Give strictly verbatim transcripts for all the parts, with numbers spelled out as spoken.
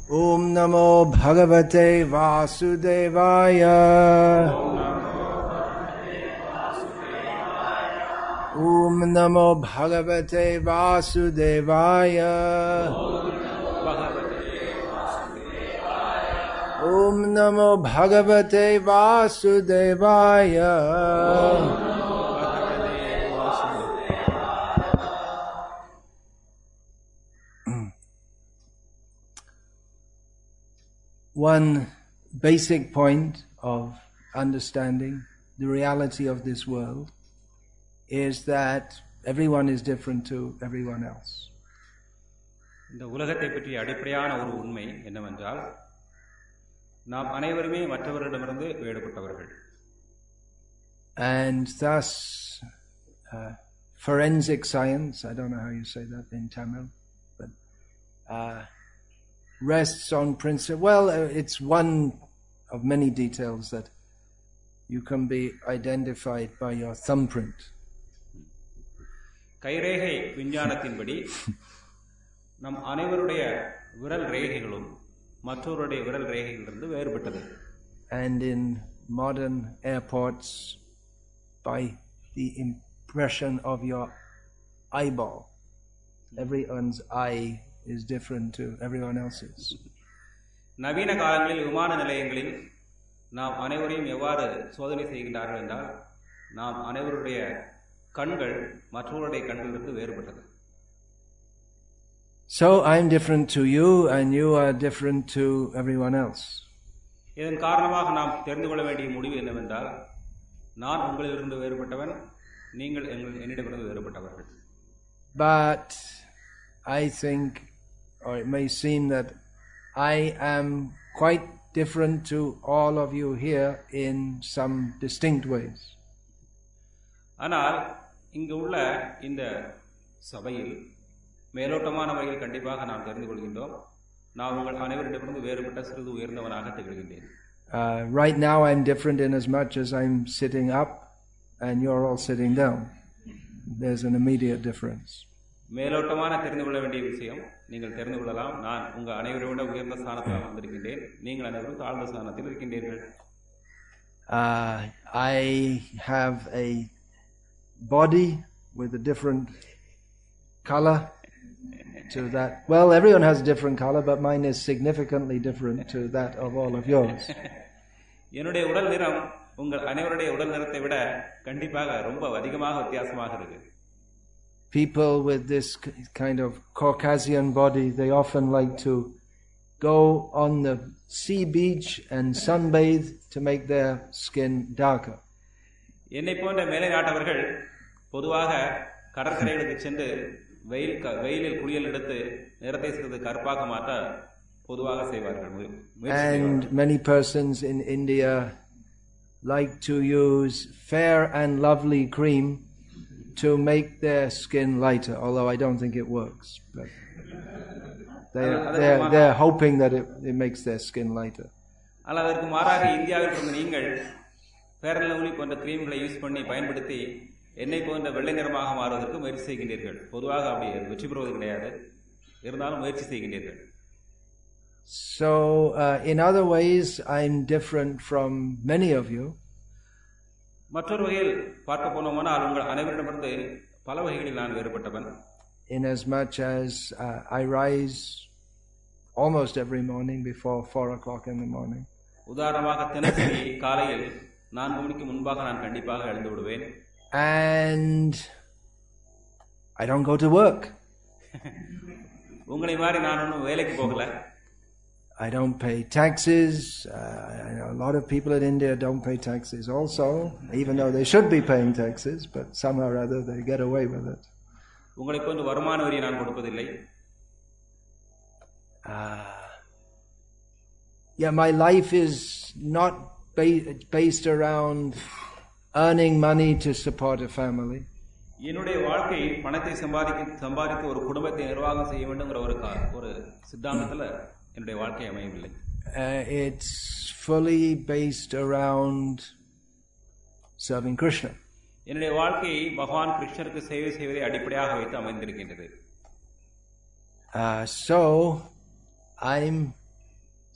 Om Namo Bhagavate Vasudevaya. Om Namo Bhagavate Vasudevaya. Om Namo Bhagavate Vasudevaya. One basic point of understanding the reality of this world is that everyone is different to everyone else. இந்த உலகத்தை பற்றிய அடிப்படையான ஒரு உண்மை என்னவென்றால் நாம் அனைவருமே மற்றவர்களிடமிருந்து வேறுபட்டவர்கள். And thus uh, forensic science, I don't know how you say that in Tamil, but uh, rests on principle. Well, it's one of many details that you can be identified by your thumbprint. கைரேகை விஞ்ஞானத்தின்படி நம் அனைவருடைய விரல் ரேகைகளும் மற்றவருடைய விரல் ரேகைகளிலிருந்து வேறுபட்டது. And in modern airports, by the impression of your eyeball, everyone's eye is different to everyone else's. நவீன காலங்களில் விமான நிலையங்களில் நாம் அனைவரையும் எவ்வாறு சோதனை செய்கின்றார்கள் என்றால் நாம் அனைவருடைய கண்கள் மற்றவருடைய கண்களிலிருந்து வேறுபட்டது. So I'm different to you and you are different to everyone else. இதன் காரணமாக நாம் தெரிந்து கொள்ள வேண்டிய முடிவு என்னவென்றால் நான் உங்களிலிருந்து வேறுபட்டவன், நீங்கள் என்னிடமிருந்து வேறுபட்டவர்கள். But I think, or it may seem that I am quite different to all of you here in some distinct ways. ஆனால் இங்கு உள்ள இந்த சபையில் மேலோட்டமான வகையில் கண்டிப்பாக நாம் தெரிந்து கொள்கின்றோம், நான் உங்கள் அனைவரிடமிருந்து வேறுபட்ட சிறிது உயர்ந்தவனாக திகழ்கின்றேன். Uh, right now I'm different in as much as I'm sitting up and you're all sitting down. There's an immediate difference. மேலோட்டமான தெரிந்து கொள்ள வேண்டிய விஷயம் நீங்கள் தெரிந்து கொள்ளலாம், நான் உங்க அனைவரை விட உயர்ந்த ஸ்தானத்தில் வந்திருக்கின்றேன், நீங்கள் அனைவரும் தாழ்ந்த ஸ்தானத்தில் இருக்கின்றீர்கள். Uh, I have a body with a different color to that. Well, everyone has a different color, but mine is significantly different to that of all of yours. என்னுடைய உடல் நிறம் உங்கள் அனைவருடைய உடல் நிறத்தை விட கண்டிப்பாக ரொம்ப அதிகமாக வித்தியாசமாக இருக்கு. People with this kind of Caucasian body, they often like to go on the sea beach and sunbathe to make their skin darker. என்னை போன்ற மேலை நாட்டவர்கள் பொதுவாக கடற்கரைகளுக்கு சென்று வெயில் வெயிலில் குளியல் எடுத்து நிறத்தை சிறிது கருப்பாக மாற்ற பொதுவாக செய்வார்கள். And many persons in India like to use fair and lovely cream to make their skin lighter, although I don't think it works. But they're, they're, they're hoping that it, it makes their skin lighter. ஆனால் அதற்கு மாறாக இந்தியாவில் இருந்த நீங்கள் fair and lovely போன்ற கிரீம்களை use பண்ணி பயன்படுத்தி என்னை போன்ற வெள்ளை நிறமாக மாறுவதற்கு முயற்சி செய்கின்றீர்கள். பொதுவாக அப்படி வெற்றி பெறுவது கிடையாது, இருந்தாலும் முயற்சி செய்கின்றீர்கள். So uh, in other ways I'm different from many of you. மற்றொரு வகையில் பார்க்க போனோமானால் உங்கள் அனைவரிடமிருந்து பல வகைகளில் நான் வேறுபட்டவன். In as much as uh, I rise almost every morning before four o'clock in the morning. உதாரணமாக தினசரி காலையில் நான்கு மணிக்கு முன்பாக நான் கண்டிப்பாக எழுந்து விடுவேன். And I don't go to work. உங்களை மாதிரி நான் ஒன்றும் வேலைக்கு போகல. I don't pay taxes. Uh, I know a lot of people in India don't pay taxes also, even though they should be paying taxes, but somehow or other they get away with it. உங்களை போன்ற வருமான வரி நான் கொடுப்பதில்லை. Uh, yeah, my life is not ba- based around earning money to support a family. என்னுடைய வாழ்க்கை பணத்தை சம்பாதிக்க சம்பாதித்து ஒரு குடும்பத்தை நிர்வாகம் செய்ய வேண்டும்ங்கிற ஒரு ஒரு சித்தாந்தத்துல என்னுடைய வாழ்க்கை அமையவில்லை. It's fully based around serving Krishna. என்னுடைய வாழ்க்கை பகவான் கிருஷ்ணருக்கு சேவை செய்வதை அடிப்படையாக வைத்து அமைந்திருக்கின்றது. Uh, so I'm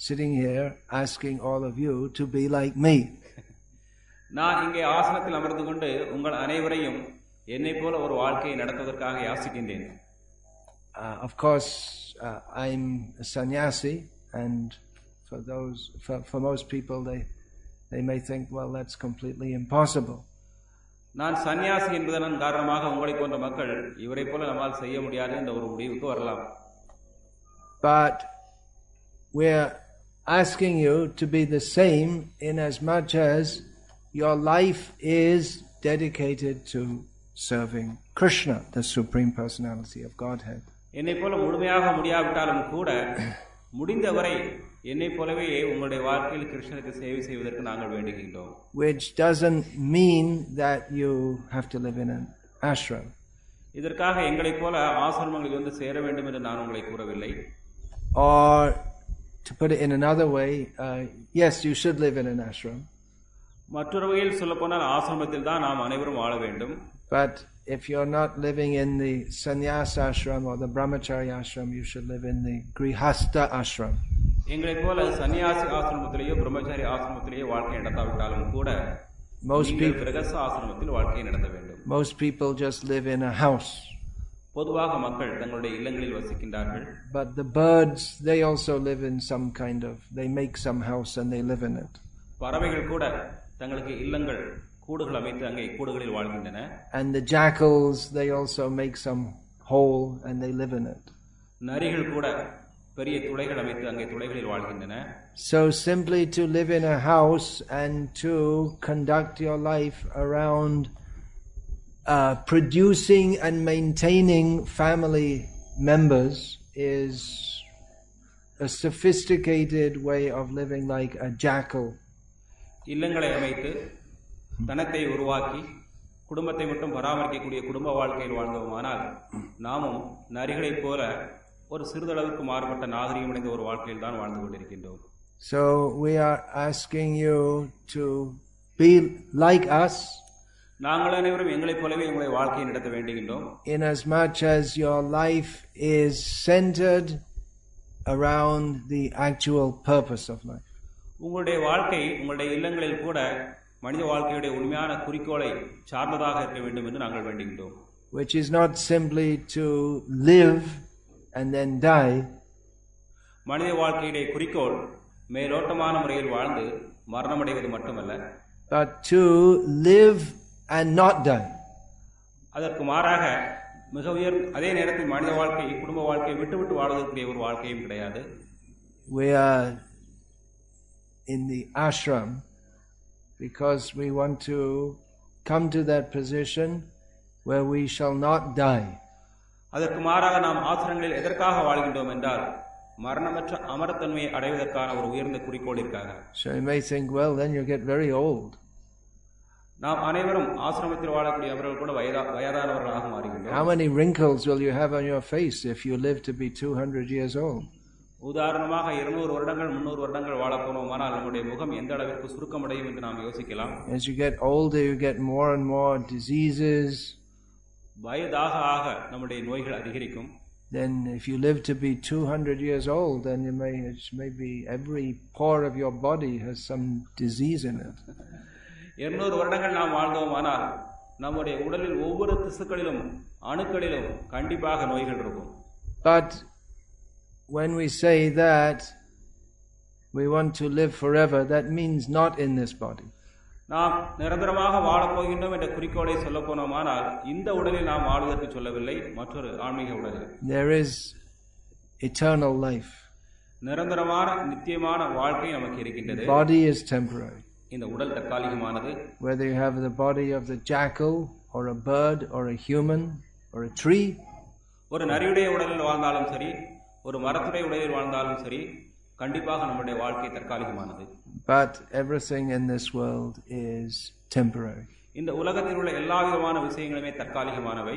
sitting here asking all of you to be like me. நான் இங்கே ஆசனத்தில் அமர்ந்து கொண்டு உங்கள் அனைவரையும் என்னை போல ஒரு வாழ்க்கையை நடத்துவதற்காக யாசிக்கின்றேன். Uh, of course, uh, I'm a sannyasi, and for those, for, for most people, they they may think, well, that's completely impossible. நான் சன்னியாசி என்பதன் காரணமாக உங்களை போன்ற மக்கள் இவரை போல நம்மால் செய்ய முடியாது என்ற ஒரு முடிவுக்கு வரலாம். But we're asking you to be the same in as much as your life is dedicated to serving Krishna, the Supreme Personality of Godhead. என்னை போல முழுமையாக முடியாவிட்டாலும் கூட முடிந்தவரை என்னை போலவே உங்களுடைய வாழ்க்கையில் கிருஷ்ணருக்கு சேவை செய்வதற்கு நாங்கள் வேண்டுகின்றோம். Which doesn't mean that you have to live in an ashram. இதற்காக எங்களை போல ஆசிரமங்களில் வந்து சேர வேண்டும் என்று நான் உங்களை கூறவில்லை. Or to put it in another way, uh, yes, you should live in an ashram. மற்றொரு வகையில் சொல்லப்போனால் ஆசிரமத்தில் தான் நாம் அனைவரும் வாழ வேண்டும். But if you're not living in the sannyasa ashram or the brahmacharya ashram, you should live in the grihastha ashram. எங்களை போல சன்னியாசி ஆசிரமத்திலேயோ பிரம்மச்சாரி ஆசிரமத்திலேயோ வாழ்க்கை நடத்தாவிட்டாலும் கூட most people கிரகஸ்த ஆசிரமத்தில் வாழ்க்கை நடத்த வேண்டும். Most people just live in a house. பொதுவாக மக்கள் தங்களுடைய இல்லங்களில் வசிக்கின்றார்கள். But the birds, they also live in some kind of, they make some house and they live in it. பறவைகள் கூட தங்களுக்கு இல்லங்கள் கூடுகள் அமைத்து அங்கே கூடுகளில் வாழ்கின்றன. And the jackals, they also make some hole and they live in it. நரிகள் கூட பெரிய துளைகள் அமைத்து அங்கே துளைகளில் வாழ்கின்றன. So simply to live in a house and to conduct your life around uh, producing and maintaining family members is a sophisticated way of living like a jackal. இல்லங்களை அமைத்து தனத்தை உருவாக்கி குடும்பத்தை மட்டும் பராமரிக்கக்கூடிய குடும்ப வாழ்க்கையில் வாழ்ந்தோமானால் நாமும் நரிகளைப் போல ஒரு சிறிதளவுக்கு மாறுபட்ட நாகரிகம் அடைந்த ஒரு வாழ்க்கையில் தான் வாழ்ந்து கொண்டிருக்கின்றோம். So we are asking you to be like us. நாங்கள் அனைவரும் எங்களைப் போலவே உங்களை வாழ்க்கையை நடத்த வேண்டுகின்றோம். In as much as your life is centered around the actual purpose of life. உங்களுடைய வாழ்க்கை உங்களுடைய இல்லங்களில் கூட மனித வாழ்க்கையுடைய உண்மையான குறிக்கோளை சார்ந்ததாக இருக்க வேண்டும் என்று நாங்கள் வேண்டுகின்றோம். Which is not simply to live and then die. மனித வாழ்க்கையுடைய குறிக்கோள் மேலோட்டமான முறையில் வாழ்ந்து மரணமடைவது மட்டுமல்ல, but to live and not die. அதற்கு மாறாக மிக உயர் அதே நேரத்தில் மனித வாழ்க்கை குடும்ப வாழ்க்கையை விட்டுவிட்டு வாழ்வதற்குரிய ஒரு வாழ்க்கையும் கிடையாது. We are in the ashram because we want to come to that position where we shall not die. அதற்கு மாறாக நாம் ஆசிரமங்களில் எதற்காக வாழ்கின்றோம் என்றால் மரணமற்ற அமரத்தன்மையை அடைவதற்கான ஒரு உயர்ந்த குறிக்கோளிற்காக. So you may think, well, then you get very old. நாம் அனைவரும் ஆசிரமத்தில் வாழக்கூடிய அவர்கள் கூட வயதானவர்களாக மாறுகின்றோம். How many wrinkles will you have on your face if you live to be two hundred years old? உதாரணமாக இருநூறு வருடங்கள் முன்னூறு வருடங்கள் வாழ போனோமானால் நம்முடைய முகம் எந்த அளவிற்கு சுருக்கமடையும் என்று நாம் யோசிக்கலாம். As you get older, you get more and more diseases. வயதாக ஆக நம்முடைய நோய்கள் அதிகரிக்கும். Then if you live to be two hundred years old, then you may, maybe every pore of your body has some disease in it. இருநூறு வருடங்கள் நாம் வாழ்ந்தோமானால் நம்முடைய உடலில் ஒவ்வொரு திசுக்களிலும் அணுக்களிலும் கண்டிப்பாக நோய்கள் இருக்கும். But when we say that we want to live forever, that means not in this body. நாம் நிரந்தரமாக வாழப் போகின்றோம் என்ற குறிக்கோளை சொல்ல போனோமானால் இந்த உடலில் நாம் வாழ்வதற்கு சொல்லவில்லை, மற்றொரு ஆன்மீக உடலில். There is eternal life. நிரந்தரமான நித்தியமான வாழ்க்கை நமக்கு இருக்கின்றது. Body is temporary. இந்த உடல் தற்காலிகமானது. Whether you have the body of the jackal or a bird or a human or a tree, ஒரு நரியுடைய உடலில் வாழ்ந்தாலும் சரி, ஒரு மரத்துடைய உடலில் வாழ்ந்தாலும் சரி, கண்டிப்பாக நம்முடைய வாழ்க்கை தற்காலிகமானது. But everything in this world is temporary. இந்த உலகத்தில் உள்ள எல்லா விதமான விஷயங்களுமே தற்காலிகமானவை.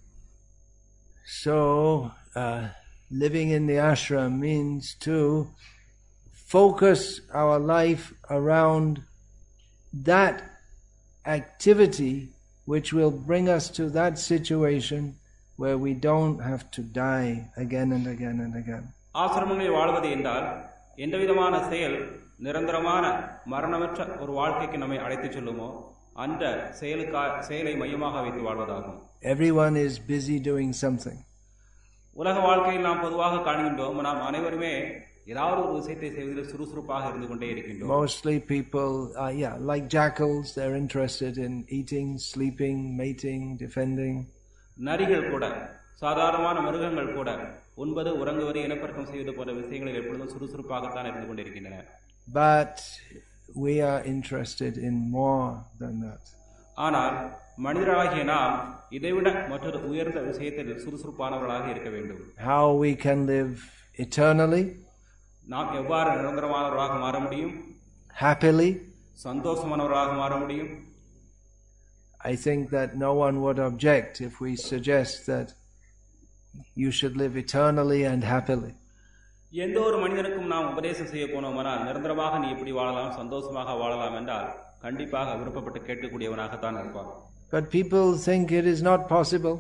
So uh, living in the ashram means to focus our life around that activity which will bring us to that situation where we don't have to die again and again and again. ஆசிரமங்களில் வாழ்வது என்றால் எந்த விதமான செயல் நிரந்தரமான மரணமற்ற ஒரு வாழ்க்கைக்கு நம்மை அழைத்துச் செல்லுமோ அந்த செயலுக்கா செயலை மையமாக வைத்து வாழ்வதாகும். Everyone is busy doing something. உலக வாழ்க்கையில் நாம் பொதுவாக காண்கின்றோம், நாம் அனைவருமே ஏதாவது ஒரு விஷயத்தை செய்வதில் சுறுசுறுப்பாக இருந்து கொண்டே இருக்கின்றோம். Mostly people, uh, yeah, like jackals, they're interested in eating, sleeping, mating, defending. நரிகள் கூட, சாதாரணமான மிருகங்கள் கூட உண்பது, உறங்குவது, இனப்பெருக்கம் செய்வது போன்ற விஷயங்களில் எப்பொழுதும் சுறுசுறுப்பாகத்தான் இருந்து கொண்டிருக்கின்றன. But we are interested in more than that. ஆனால் மனிதராகிய நாம் இதைவிட மற்றொரு உயர்ந்த விஷயத்தில் சுறுசுறுப்பானவர்களாக இருக்க வேண்டும். How we can live eternally, நாம் எவ்வாறு நிரந்தரமானவர்களாக மாற முடியும், happily, சந்தோஷமானவர்களாக மாற முடியும். I think that no one would object if we suggest that you should live eternally and happily. எந்த ஒரு மனிதனுக்கும் நாம் உபதேசம் செய்ய போனோமானால் நிரந்தரமாக நீ எப்படி வாழலாம், சந்தோஷமாக வாழலாம் என்றால் கண்டிப்பாக விருப்பப்பட்டு கேட்கக்கூடியவனாகத்தான் இருப்பான். But people think it is not possible.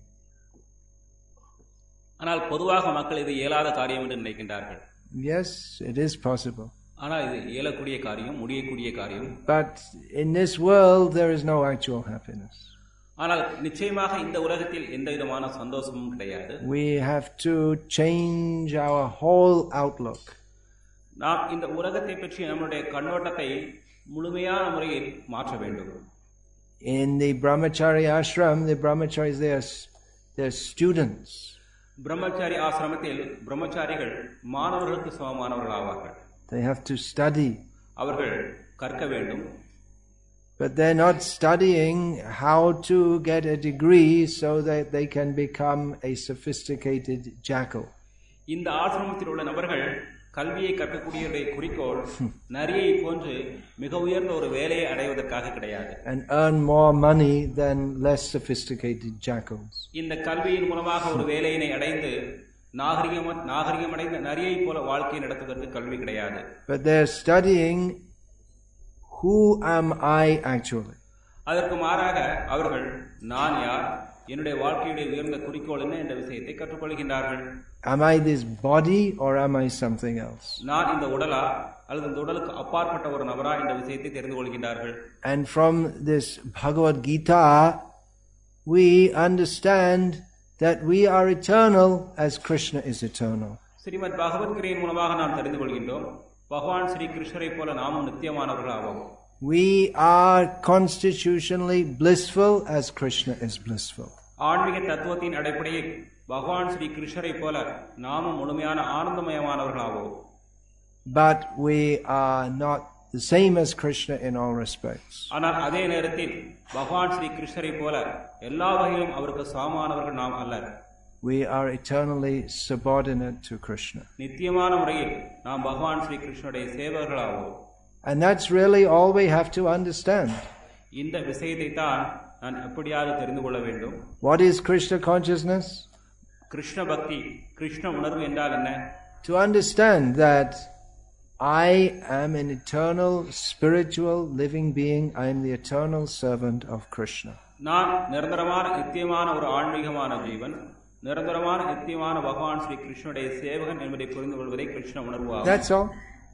ஆனால் பொதுவாக மக்கள் இது இயலாத காரியம் என்று நினைக்கின்றார்கள். Yes, it is possible. ஆனால் இது இயலக்கூடிய காரியம், முடியக்கூடிய காரியம். But in this world there is no actual happiness. ஆனால் நிச்சயமாக இந்த உலகத்தில் எந்த விதமான சந்தோஷமும் கிடையாது. We have to change our whole outlook. நாம் இந்த உலகத்தை பற்றி நம்முடைய கண்ணோட்டத்தை முழுமையான முறையில் மாற்ற வேண்டும். In the Brahmachari ashram, the brahmacharis, they are, they are students. பிரம்மச்சாரி ஆசிரமத்தில் பிரம்மச்சாரிகள் மாணவர்களுக்கு சமமானவர்கள் ஆவார்கள். They have to study. அவர்கள் கற்க வேண்டும். But they're not studying how to get a degree so that they can become a sophisticated jackal. இந்த ஆசிரமத்தில் உள்ள நபர்கள் கல்வியை கற்கக்கூடிய குறிக்கோள் நரியை போன்று மிக உயர்ந்த ஒரு வேலையை அடைவதற்காக கிடையாது. And earn more money than less sophisticated jackals. இந்த கல்வியின் மூலமாக ஒரு வேலையினை அடைந்து நாகரிகம் நாகரிகம் அடைந்த நரியை போல வாழ்க்கை நடத்துவதற்கு கல்வி கிடையாது. But they're studying who am I actually. அதற்கு மாறாக அவர்கள் நான் யார், என்னுடைய வாழ்க்கையுடைய உயர்ந்த குறிக்கோள் என்ன என்ற விஷயத்தை கற்றுக்கொள்கின்றார்கள். Am I this body or am I something else? நான் இந்த உடலா அல்லது இந்த உடலுக்கு அப்பாற்பட்ட ஒரு நபரா என்ற விஷயத்தை தெரிந்து கொள்கின்றார்கள். And from this Bhagavad Gita we understand that we are eternal as Krishna is eternal. Srimad பகவத் கீதையின் மூலமாக நாம் தெரிந்து கொள்கின்றோம், பகவான் ஸ்ரீ கிருஷ்ணரை போல நாமும் நித்தியமானவர்கள் ஆவோம். We are constitutionally blissful as Krishna is blissful. ஆன்மீக தத்துவத்தின் அடிப்படையில் பகவான் ஸ்ரீ கிருஷ்ணரை போல நாமும் முழுமையான ஆனந்தமயமானவர்கள் ஆவோம். But we are not the same as Krishna in all respects. ஆனால் அதே நேரத்தில் பகவான் ஸ்ரீ கிருஷ்ணரை போல எல்லா வகையிலும் அவருக்கு சமமானவர்கள் நாம் அல்ல. We are eternally subordinate to Krishna. நித்தியமான முறையில் நாம் பகவான் ஸ்ரீ கிருஷ்ணருடைய சேவகர்கள் ஆவோம். And that's really all we have to understand. இந்த விஷயத்தை தான் நான் எப்படியாவது தெரிந்து கொள்ள வேண்டும். What is Krishna consciousness? Krishna பக்தி, கிருஷ்ண உணர்வு என்றால் என்ன? To understand that I am an eternal spiritual living being. I am the eternal servant of Krishna. நான் நிரந்தரமான நித்தியமான ஒரு ஆன்மீகமான ஜீவன், நிரந்தரமான நித்தியமான பகவான் ஸ்ரீ கிருஷ்ணனுடைய சேவகன் என்பதை புரிந்து கொள்வதே கிருஷ்ண உணர்வு ஆகும். That's all.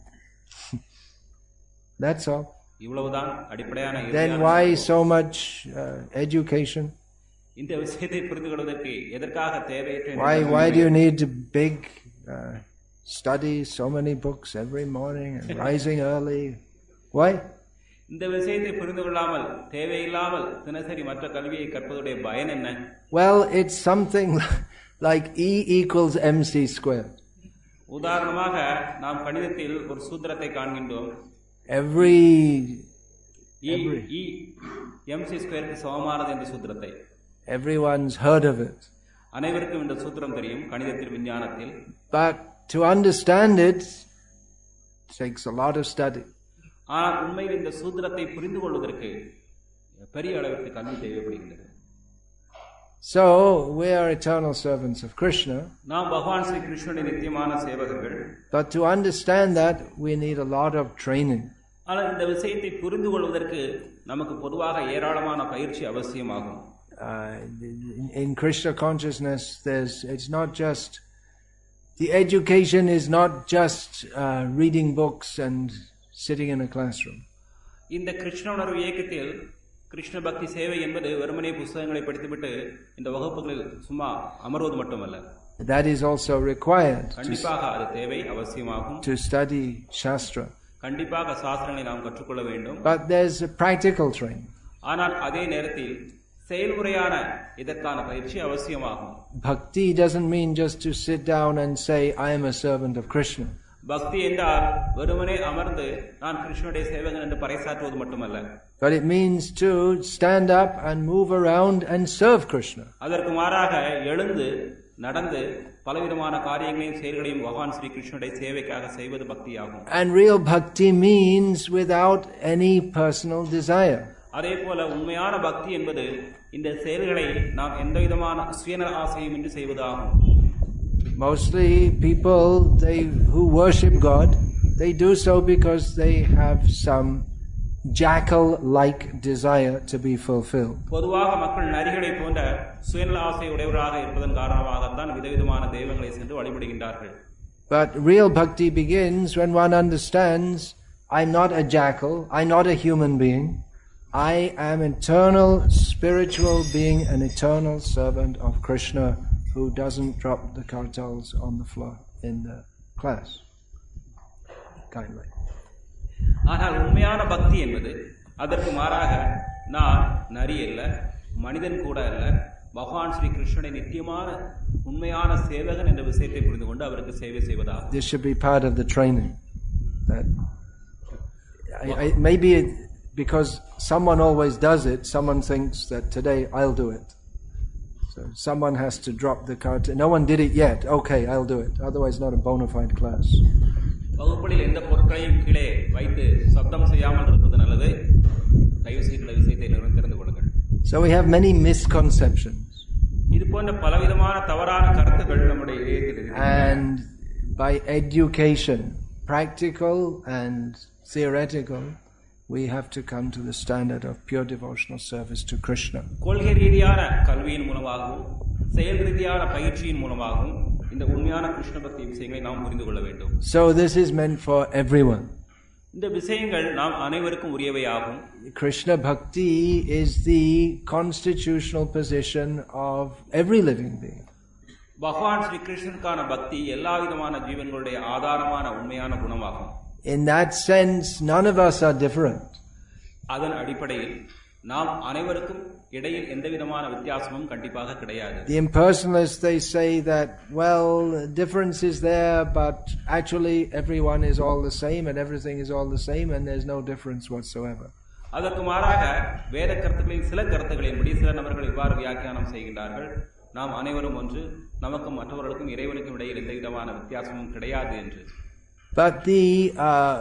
That's all. இவ்வளவுதான் அடிப்படையான. Then why so much uh, education? இந்த விஷயத்தை புரிந்து கொள்வதற்கு எதற்காக தேவையற்ற Why why do you need to big uh, study so many books every morning and rising early? Why? இந்த விஷயத்தை புரிந்து கொள்ளாமல் தேவையில்லாமல் தினசரி மற்ற கல்வியை கற்பதுடைய பயன் என்ன? Well, it's something like E equals mc squared. உதாரணமாக நாம் கணிதத்தில் ஒரு சூத்திரத்தை காண்கின்றோம். Every E E mc ஸ்கொயருக்கு சமமானது என்ற சூத்திரத்தை everyone's heard of it. அனைவருக்கும் இந்த சூத்திரம் தெரியும் கணிதத்தில், விஞ்ஞானத்தில். But to understand it takes a lot of study. ஆனால் உண்மையில் இந்த சூத்திரத்தை புரிந்து கொள்வதற்கு பெரிய அளவிற்கு கல்வி தேவைப்படுகிறது. So we are eternal servants of Krishna. நாம் பகவான் ஸ்ரீ கிருஷ்ணனுடைய நித்தியமான சேவகர்கள். But to understand that we need a lot of training. ஆனால் இந்த விஷயத்தை புரிந்து கொள்வதற்கு நமக்கு பொதுவாக ஏராளமான பயிற்சி அவசியமாகும். Uh, in, in Krishna consciousness, there's it's not just The education is not just uh, reading books and sitting in a classroom. இந்த கிருஷ்ண உணர்வு இயக்கத்தில் கிருஷ்ண பக்தி சேவை என்பது வெறுமனே புத்தகங்களை படித்துவிட்டு இந்த வகுப்புகளில் சும்மா அமர்வது மட்டுமல்ல. That is also required. கண்டிப்பாக அது தேவை, அவசியமாகும். To study Shastra. கண்டிப்பாக சாஸ்திரங்களை நாம் கற்றுக்கொள்ள வேண்டும். But there's a practical training. ஆனால் அதே நேரத்தில் செயல்முறையான இதற்கான பயிற்சி அவசியமாகும். Bhakti doesn't mean just to sit down and say I am a servant of Krishna. பக்தி என்றால் வெறுமனே அமர்ந்து நான் கிருஷ்ணனுடைய சேவகன் என்று பறைசாற்றுவது மட்டுமல்ல. But it means to stand up and move around and serve Krishna. அதற்கு மாறாக எழுந்து நடந்து பலவிதமான காரியங்களையும் செயல்களையும் பகவான் ஸ்ரீ கிருஷ்ணனுடைய சேவைக்காக செய்வது பக்தியாகும். And real bhakti means without any personal desire. அதே போல உண்மையான பக்தி என்பது இந்த செயல்களை நாம் எந்த விதமான சுயநல ஆசையும் இன்றி செய்வதாகும். Mostly people they who worship God, they do so because they have some jackal-like desire to be fulfilled. பொதுவாக மக்கள் நரிகளை போன்ற சுயநல ஆசை உடையவராக இருப்பதன் காரணமாகத்தான் விதவிதமான தெய்வங்களை சென்று வழிபடுகின்றார்கள். But real bhakti begins when one understands I'm not a jackal, I'm not a human being. I am eternal spiritual being, an eternal servant of Krishna who doesn't drop the kartals on the floor in the class. Kindly. ஆனால் உண்மையான பக்தி என்பது அதற்கு மாறாக நான் நரி அல்ல, மனிதன் கூட அல்ல, பகவான் ஸ்ரீ கிருஷ்ணனை நித்தியமான உண்மையான சேவகன் என்ற விஷயத்தை புரிந்து கொண்டு அவருக்கு சேவை செய்வதாகும். This should be part of the training. That I, I, maybe it, because someone always does it, someone thinks that today I'll do it. So someone has to drop the cart. No one did it yet. Okay, I'll do it. Otherwise, not a bona fide class. வகுப்பில் எந்த பொருட்களையும் கீழே வைத்து சப்தம் செய்யாமல் இருப்பது நல்லது. தயவு செய்து இந்த விஷயத்தை தெரிந்து கொள்ளுங்கள். So we have many misconceptions. இது போன்ற பலவிதமான தவறான கருத்துக்கள் நம்முடைய இதயத்தில் இருக்கிறது. And by education, practical and theoretical, we have to come to the standard of pure devotional service to Krishna. கொள்கை ரீதியான கல்வியின் மூலமாகவும் செயல் ரீதியான பயிற்சியின் மூலமாகவும் இந்த உண்மையான கிருஷ்ண பக்தி விஷயங்களை நாம் புரிந்து கொள்ள வேண்டும். So this is meant for everyone. இந்த விஷயங்கள் நாம் அனைவருக்கும் உரியவையாகும். Krishna bhakti is the constitutional position of every living being. பகவான் ஸ்ரீ கிருஷ்ணனுக்கான பக்தி எல்லா விதமான ஜீவன்களுடைய ஆதாரமான உண்மையான குணமாகும். In that sense, none of us are different. அதன் அடிப்படையில் நாம் அனைவருக்கும் இடையில் எந்த விதமான வித்தியாசமும் கண்டிப்பாக கிடையாது. The impersonalists, they say that, well, difference is there, but actually everyone is all the same and everything is all the same and there's no difference whatsoever. அதற்கு மாறாக வேத கருத்துக்களின் சில கருத்துக்களின்படி சில நபர்கள் இவ்வாறு வியாக்கியானம் செய்கின்றார்கள். நாம் அனைவரும் ஒன்று, நமக்கும் மற்றவர்களுக்கும் இறைவனுக்கும் இடையில் எந்த விதமான வித்தியாசமும் கிடையாது என்று. But the uh,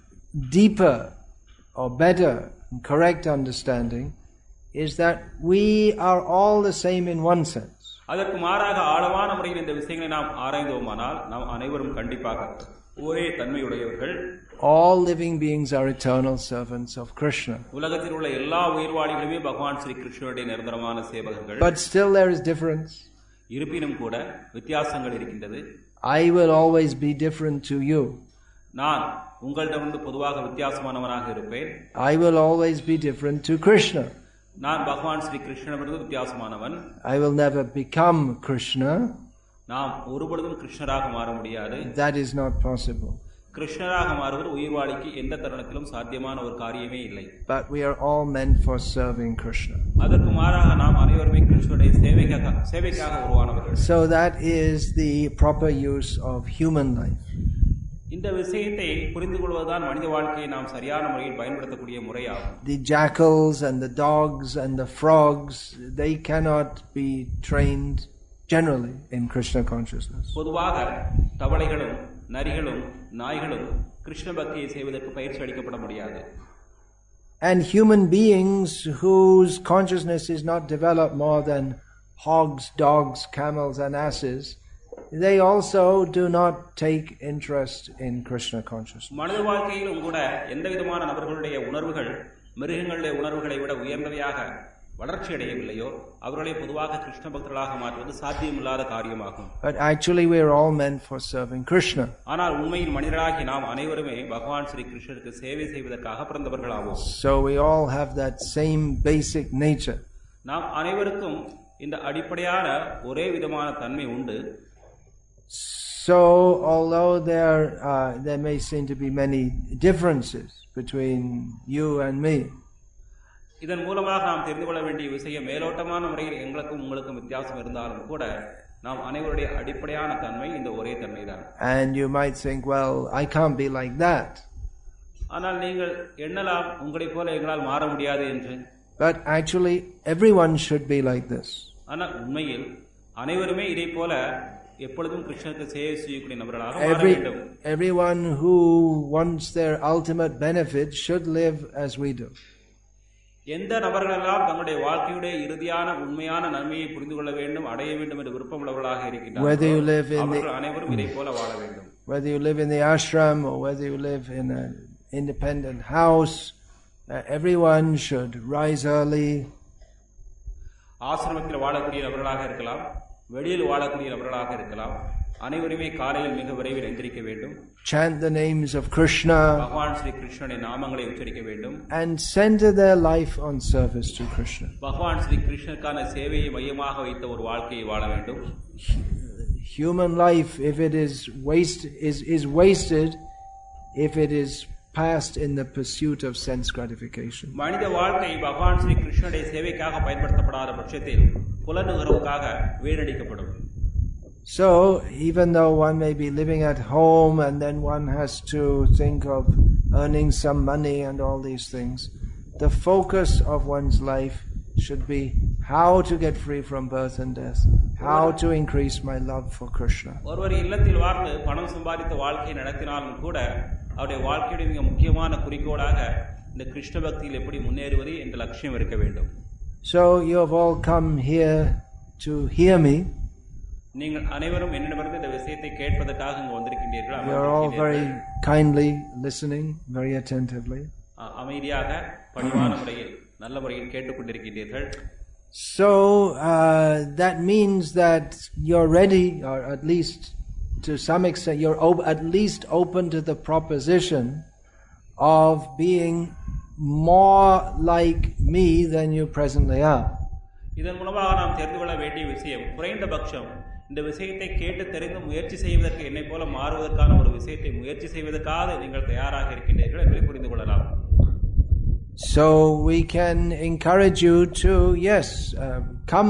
deeper or better and correct understanding is that we are all the same in one sense. அதற்கு மாறாக ஆழமான முறையில் இந்த விஷயங்களை நாம் ஆராய்ந்தோமானால் நாம் அனைவரும் கண்டிப்பாக ஒரே தன்மையுடையவர்கள். All living beings are eternal servants of Krishna. உலகத்தில் உள்ள எல்லா உயிர்வாழிகளுமே பகவான் ஸ்ரீ கிருஷ்ணனுடைய நிரந்தரமான சேவகர்கள். But still there is difference. இருப்பினும் கூட வித்தியாசங்கள் இருக்கின்றது. I will always be different to you. நான் உங்களிடமிருந்து பொதுவாக வித்தியாசமானவனாக இருப்பேன். I will always be different to Krishna. நான் பகவான் Sri கிருஷ்ணனிடமிருந்து வித்தியாசமானவன். I will never become Krishna. நாம் ஒருபொழுதும் கிருஷ்ணராக மாற முடியாது. That is not possible. கிருஷ்ணராக மாறுவது உயிர்வாழிக்கு எந்த தருணத்திலும் சாத்தியமான ஒரு காரியமே இல்லை. But we are all meant for serving Krishna. அதற்கு மாறாக நாம் அனைவருமே கிருஷ்ணனுடைய சேவைக்காக சேவைக்காக உருவானவர்கள். So that is the proper use of human life. இந்த விஷயத்தை புரிந்து கொள்வதுதான் மனித வாழ்க்கையை நாம் சரியான முறையில் பயன்படுத்தக்கூடிய முறையாகும். The jackals and the dogs and the frogs, they cannot be trained generally in Krishna consciousness. பொதுவாக தவளைகளும் நரிகளும் நாய்களும் கிருஷ்ண பக்தியை செய்வதற்கு பயிற்சி அளிக்கப்பட முடியாது. And human beings whose consciousness is not developed more than hogs, dogs, camels and asses, they also do not take interest in Krishna consciousness. மனித வாழ்க்கையிலும் கூட எந்த விதமான நபர்களுடைய உணர்வுகள் மிருகங்களுடைய உணர்வுகளை விட உயர்ந்தவையாக வளர்ச்சி அடையவில்லையோ அவர்களை பொதுவாக கிருஷ்ண பக்தர்களாக மாற்றுவது சாத்தியமில்லாத காரியமாகும். But actually we are all meant for serving Krishna. ஆனால் உண்மையில் மனிதராகி நாம் அனைவருமே பகவான் ஸ்ரீ கிருஷ்ணருக்கு சேவை செய்வதற்காக பிறந்தவர்களாவோம். So we all have that same basic nature. நாம் அனைவருக்கும் இந்த அடிப்படையான ஒரே விதமான தன்மை உண்டு. So although there uh, there may seem to be many differences between you and me, இதன் மூலமாக நாம் தெரிந்து கொள்ள வேண்டிய விஷயம் மேலோட்டமான முறையில் எங்களுக்கும் உங்களுக்கும் வித்தியாசம் இருந்தாலும் கூட நாம் அனைவருடைய அடிப்படையான தன்மை இந்த ஒரே தன்மைதான். And you might think, well, I can't be like that. ஆனால் நீங்கள் எண்ணலாம் உங்களைப் போல எங்களால் மாற முடியாது என்று. But actually everyone should be like this. ஆனால் உண்மையில் அனைவருமே இதை போல எப்பொழுதும் கிருஷ்ணருக்கு சேவை செய்யக்கூடிய நபர்களாக மாற வேண்டும். Everyone who wants their ultimate benefit should live as we do. எந்த நபர்களெல்லாம் தங்களுடைய வாழ்க்கையுடைய இறுதியான உண்மையான நன்மையை புரிந்து கொள்ள வேண்டும் அடைய வேண்டும் என்று விருப்பமுள்ளவர்களாக இருக்கிறார்கள் அவர்கள் அனைவரும் இதை போல வாழ வேண்டும். Whether you live in the ashram or whether you live in an independent house, uh, everyone should rise early. ஆசிரமத்தில் வாழக்கூடிய நபர்களாக இருக்கலாம், வெளியில் வாழக்கூடிய நபர்களாக இருக்கலாம், அனைவருமே காலையில் மிக விரைவில் எந்திரிக்க வேண்டும். Chant the names of Krishna. பகவான் ஸ்ரீ கிருஷ்ணனின் நாமங்களை உச்சரிக்க வேண்டும். And center their life on service to Krishna. பகவான் ஸ்ரீ கிருஷ்ணனுக்கான சேவையை மையமாக வைத்த ஒரு வாழ்க்கையை வாழ வேண்டும். Human life, if it is waste, is is wasted if it is passed in the pursuit of sense gratification. மனித வாழ்க்கை பகவான் ஸ்ரீ கிருஷ்ணனுடைய சேவைக்காக பயன்படுத்தப்படாத பட்சத்தில் புலனுகர்வுக்காக வீணடிக்கப்படும். So, even though one may be living at home and then one has to think of earning some money and all these things, the focus of one's life should be how to get free from birth and death, how to increase my love for Krishna. ஒருவர் இல்லத்தில் வாழ்ந்து பணம் சம்பாதித்த வாழ்க்கையை நடத்தினாலும் கூட அவருடைய வாழ்க்கையுடைய மிக முக்கியமான குறிக்கோளாக இந்த கிருஷ்ண பக்தியில் எப்படி முன்னேறுவது என்ற லட்சியம் இருக்க வேண்டும். So, you have all come here to hear me. நீங்கள் அனைவரும் என்னிடமிருந்து இந்த விஷயத்தை கேட்பதற்காக இங்கு வந்திருக்கின்றீர்கள். You are all very kindly listening, very attentively. அமைதியாக பணிவான முறையில் நல்ல முறையில் கேட்டுக்கொண்டிருக்கின்றீர்கள். So uh, that means that you're ready, or at least to some extent you're op- at least open to the proposition of being more like me than you presently are. இதன் மூலமாக நாம் தெரிந்து கொள்ள வேண்டிய விஷயம் குறைந்தபட்சம் இந்த விஷயத்தை கேட்டு தெரிந்து முயற்சி செய்வதற்கு என்னை போல மாறுவதற்கான ஒரு விஷயத்தை முயற்சி செய்வதற்காக நீங்கள் தயாராக இருக்கின்றீர்கள் என்பதை புரிந்து கொள்ளலாம். So we can encourage you to, yes, uh, come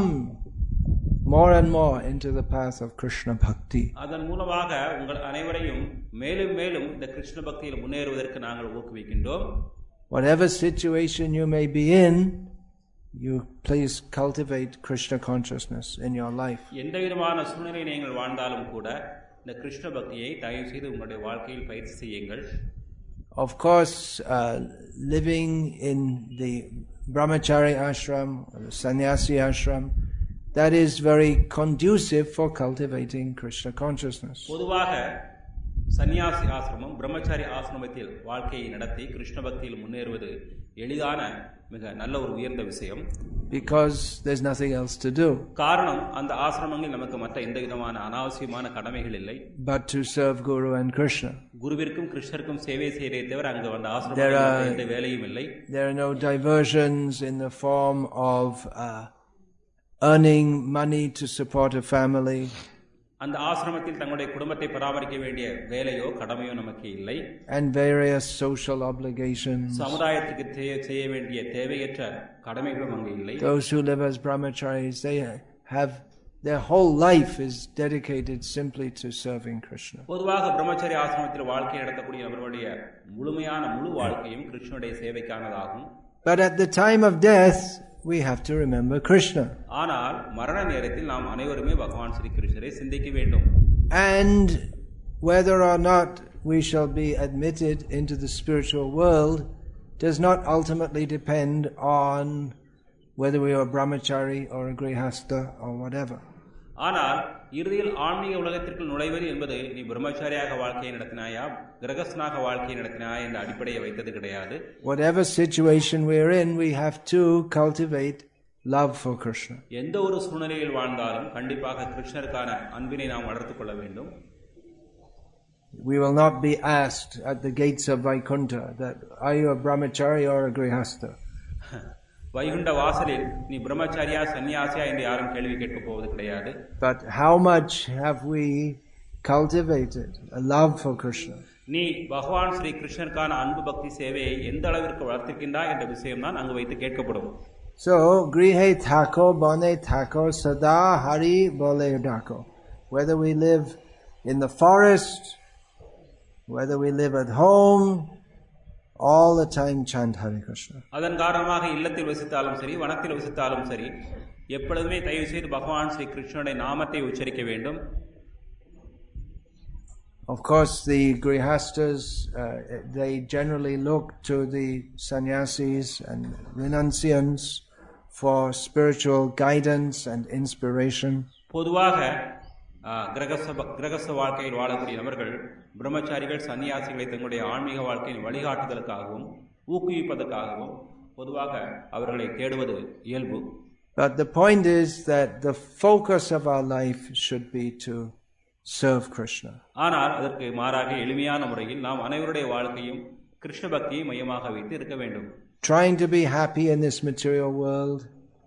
more and more into the path of Krishna Bhakti. அதன் மூலமாக உங்கள் அனைவரையும் மேலும் மேலும் இந்த கிருஷ்ண பக்தியில் முன்னேறுவதற்கு நாங்கள் ஊக்குவிக்கின்றோம். Whatever situation you may be in, you please cultivate Krishna consciousness in your life. எந்த விதமான சூழ்நிலையில் நீங்கள் வாழ்ந்தாலும் கூட இந்த கிருஷ்ண பக்தியை தயவு செய்து உங்களுடைய வாழ்க்கையில் பயிற்சி செய்யுங்கள். Of course, uh, living in the brahmachari ashram or the sannyasi ashram, that is very conducive for cultivating Krishna consciousness. பொதுவாக சன்னியாசி ஆசிரமம் பிரம்மச்சாரி ஆசிரமத்தில் வாழ்க்கையை நடத்தி கிருஷ்ண பக்தியில் முன்னேறுவது எளிதான மிக நல்ல ஒரு உயர்ந்த விஷயம். Because there's nothing else to do. காரணம் அந்த ஆசிரமங்களில் நமக்கு மற்ற எந்த விதமான அனாவசியமான கடமைகள் இல்லை. But to serve Guru and Krishna. குருவிற்கும் கிருஷ்ணருக்கும் சேவை செய்யறதை தவிர அங்கு அந்த ஆசிரமத்தில் எந்த வேலையும் இல்லை. There are no diversions in the form of uh, earning money to support a family. அந்த ஆசிரமத்தில் தங்களுடைய குடும்பத்தை பராமரிக்க வேண்டிய வேலையோ கடமையோ நமக்கு இல்லை. And various social obligations. சமுதாயத்துக்கு செய்ய வேண்டிய தேவையற்ற கடமைகளும் அங்கு இல்லை. Those who live as brahmacharis, they have their whole life is dedicated simply to serving Krishna. பொதுவாக பிரம்மச்சாரி ஆசிரமத்தில் வாழ்க்கை நடத்தக்கூடிய நபர்களுடைய முழுமையான முழு வாழ்க்கையும் கிருஷ்ணனுடைய சேவைக்கானதாகும். But at the time of death, we have to remember Krishna. ஆனால் மரண நேரத்தில் நாம் அனைவருமே பகவான் ஸ்ரீ கிருஷ்ணரை சிந்திக்க வேண்டும். And whether or not we shall be admitted into the spiritual world does not ultimately depend on whether we are a brahmachari or a grihastha or whatever. ஆனால் இறுதியில் ஆன்மீக உலகத்திற்கு நுழைவது என்பது நீ பிரம்மச்சாரியாக வாழ்க்கையை நடத்தினாயா கிரகஸ்தனாக வாழ்க்கையை நடத்தினாயா என்ற அடிப்படையை வைத்தது கிடையாது. Whatever situation we are in, we have to cultivate love for Krishna. எந்த ஒரு சூழ்நிலையில் வாழ்ந்தாலும் கண்டிப்பாக கிருஷ்ணருக்கான அன்பினை நாம் வளர்த்துக் கொள்ள வேண்டும். We will not be asked at the gates of Vaikuntha that are you a brahmachari or a grihastha? Vaikunta வாசலில் நீ பிரம்மச்சாரியா சன்னியாசியா என்று யாரும் கேள்வி கேட்க போவது கிடையாது. But how much have we cultivated a love for Krishna? நீ பகவான் ஸ்ரீ கிருஷ்ணருக்கான அன்பு பக்தி சேவையை எந்த அளவிற்கு வளர்த்திருக்கின்றாய் என்ற விஷயம் தான் அங்கு வைத்து கேட்கப்படும். So grihe thako bane thako sada hari bole dako. Whether we live in the forest, whether we live at home, all the time chant Hare Krishna. அதன் காரணமாக இல்லத்தில் வசித்தாலும் சரி வனத்தில் வசித்தாலும் சரி எப்பொழுதுமே தயவு செய்து பகவான் ஸ்ரீ கிருஷ்ணனுடைய நாமத்தை உச்சரிக்க வேண்டும். Of course, the grihastas, uh, they generally look to the sannyasis and renunciants for spiritual guidance and inspiration. பொதுவாக கிரகஸ்த கிரகஸ்த வாழ்க்கையில் வாழக்கூடிய நபர்கள் பிரம்மச்சாரிகள் சன்னியாசிகளை தங்களுடைய ஆன்மீக வாழ்க்கையின் வழிகாட்டுதலுக்காகவும் ஊக்குவிப்பதற்காகவும் பொதுவாக அவர்களை தேடுவது இயல்பு. But the point is that the focus of our life should be to serve Krishna. ஆனால் அதற்கு மாறாக எளிமையான முறையில் நாம் அனைவருடைய வாழ்க்கையும் கிருஷ்ண பக்தியை மையமாக வைத்து இருக்க வேண்டும். Trying to be happy in this material world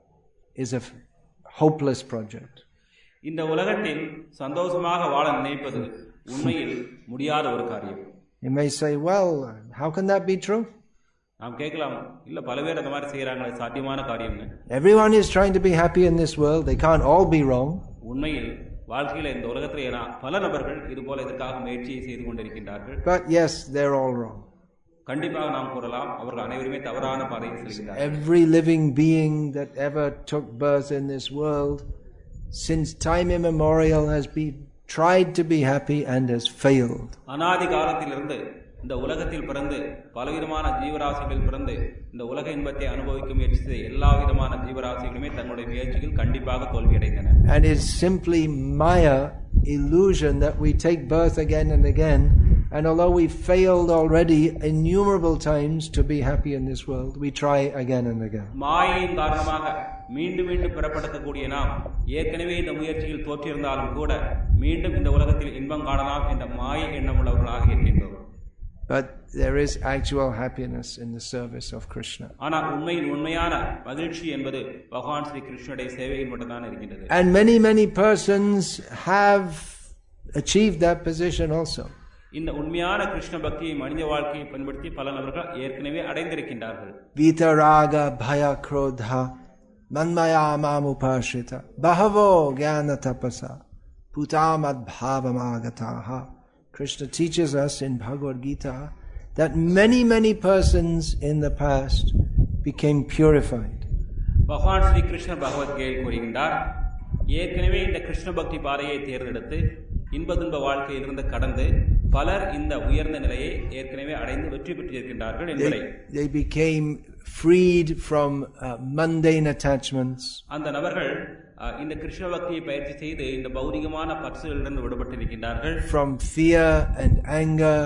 is a hopeless project. இந்த உலகத்தில் சந்தோஷமாக வாழ நினைப்பது உண்மையில் முடியாத ஒரு காரியம். You may say, well, how can that be true? நாம் கேட்கலாம், இல்ல பல பேர் அந்த மாதிரி செய்யறாங்களே, சாத்தியமான காரியம்னு. Everyone is trying to be happy in this world. They can't all be wrong. உண்மையில் வாழ்க்கையில இந்த உலகத்திலே பல நபர்கள் இது போல இதற்காக முயற்சியை செய்து கொண்டிருக்கின்றார்கள். But yes, they're all wrong. கண்டிப்பாக நாம் கூறலாம் அவர்கள் அனைவருமே தவறான பாதையில் செல்கிறார்கள். Every living being that ever took birth in this world since time immemorial has been tried to be happy and has failed. அநாதி காலத்திலிருந்து இந்த உலகத்தில் பிறந்து பலவிதமான ஜீவராசிகளில் பிறந்து இந்த உலக இன்பத்தை அனுபவிக்க முயற்சித்த எல்லா விதமான ஜீவராசிகளுமே தங்களுடைய முயற்சிகள் கண்டிப்பாக தோல்வியடைந்தன. And it's simply Maya illusion that we take birth again and again, and although we failed already innumerable times to be happy in this world, we try again and again. மாயையின் காரணமாக மீண்டும் மீண்டும் பெறப்படக்கூடிய நாம் ஏற்கனவே இந்த முயற்சியில் தோற்றிருந்தாலும் கூட மீண்டும் இந்த உலகத்தில் இன்பம் காணலாம் என்ற மாயை எண்ணம் உள்ளவர்களாக இருக்கின்றோம். But there is actual happiness in the service of Krishna. ஆனால் உண்மையில் உண்மையான மகிழ்ச்சி என்பது பகவான் ஸ்ரீ கிருஷ்ணனுடைய சேவையில் மட்டும்தான் இருக்கின்றது. And many many persons have achieved that position also. இந்த உண்மையான கிருஷ்ண பக்தியை மனித வாழ்க்கையை பயன்படுத்தி பல நபர்கள் ஏற்கனவே அடைந்திருக்கின்றார்கள். Vitaraga bhaya krodha manmaya mamupashrita bahavo jnana tapasa putamad bhavamagataha. Krishna teaches us in Bhagavad Gita that many many persons in the past became purified. பகவான் ஸ்ரீ கிருஷ்ணர் பகவத்கீதையில் கூறுகின்றார், ஏற்கனவே இந்த கிருஷ்ண பக்தி பாதையை தேர்ந்தெடுத்து இன்ப துன்ப வாழ்க்கையில் இருந்து கடந்து பலர் இந்த உயர்ந்த நிலையை ஏற்கனவே அடைந்து வெற்றி பெற்றிருக்கின்றார்கள் என்பதை. They became freed from uh, mundane attachments. அந்த நபர்கள் இந்த கிருஷ்ண பக்தியை பயிற்சி செய்து இந்த பௌதிகமான பற்றுகளிலிருந்து விடுபட்டிருக்கின்றார்கள். From fear and anger.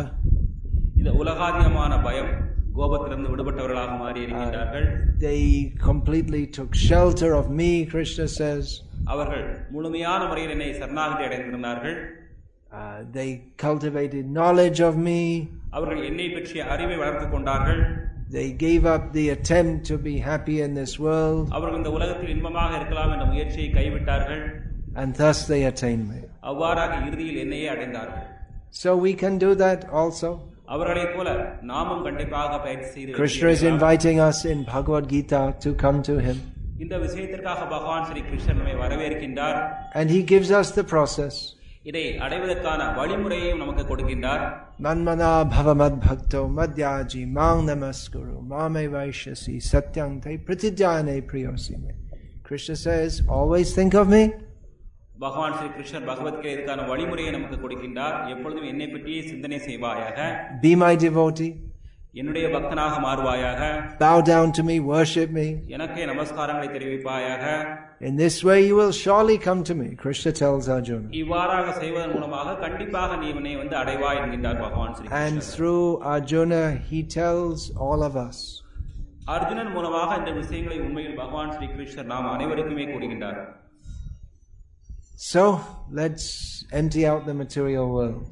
இந்த உலகாதீனமான பயம் கோபத்திலிருந்து விடுபட்டவர்களாக மாறி இருக்கின்றார்கள். They completely took shelter of me, Krishna says. அவர்கள் முழுமையான முறையில் என்னை சரணாகதி அடைந்திருந்தார்கள். Uh, they cultivated knowledge of me. அவர்கள் என்னை பற்றிய அறிவை வளர்த்துக் கொண்டார்கள். They gave up the attempt to be happy in this world. அவர்கள் இந்த உலகத்தில் இன்பமாக இருக்கலாம் என்ற முயற்சியை கைவிட்டார்கள். And thus they attained me. அவ்வாறாக இறுதியில் என்னையே அடைந்தார்கள். So we can do that also. அவர்களைப் போல நாமும் கண்டிப்பாக பயிற்சி செய்து. Krishna is inviting us in Bhagavad Gita to come to him. இந்த விஷயத்திற்காக பகவான் ஸ்ரீ கிருஷ்ணர் நம்மை வரவேற்கின்றார். And he gives us the process. இதை அடைவதற்கான வழிமுறையையும் நமக்கு கொடுக்கின்றார். Manmana bhavamad bhakto madhyaji mang namaskuru mame vaishyasi satyang te pratijane priyosime. Krishna says, always think of me. பகவான் ஸ்ரீ கிருஷ்ணர் பகவத்கீதைக்கான வழிமுறையை நமக்கு கொடுக்கின்றார். எப்பொழுதும் என்னை பற்றியே சிந்தனை செய்வாயாக. Be my devotee. என்னுடைய பக்தனாக மாறுவாயாக. Bow down to me, worship me. எனக்கே நமஸ்காரங்களை தெரிவிப்பாயாக. In this way you will surely come to me, Krishna tells Arjuna. இவ்வாறாக செய்வதன் மூலமாக கண்டிப்பாக நீ என்னை வந்து அடைவாய் என்கின்றார் பகவான் ஸ்ரீ கிருஷ்ணர். And through Arjuna he tells all of us Arjunan மூலமாக இந்த விஷயங்களை உண்மையில் பகவான் ஸ்ரீ கிருஷ்ணர் நாம் அனைவருக்குமே கூறுகின்றார். So let's empty out the material world.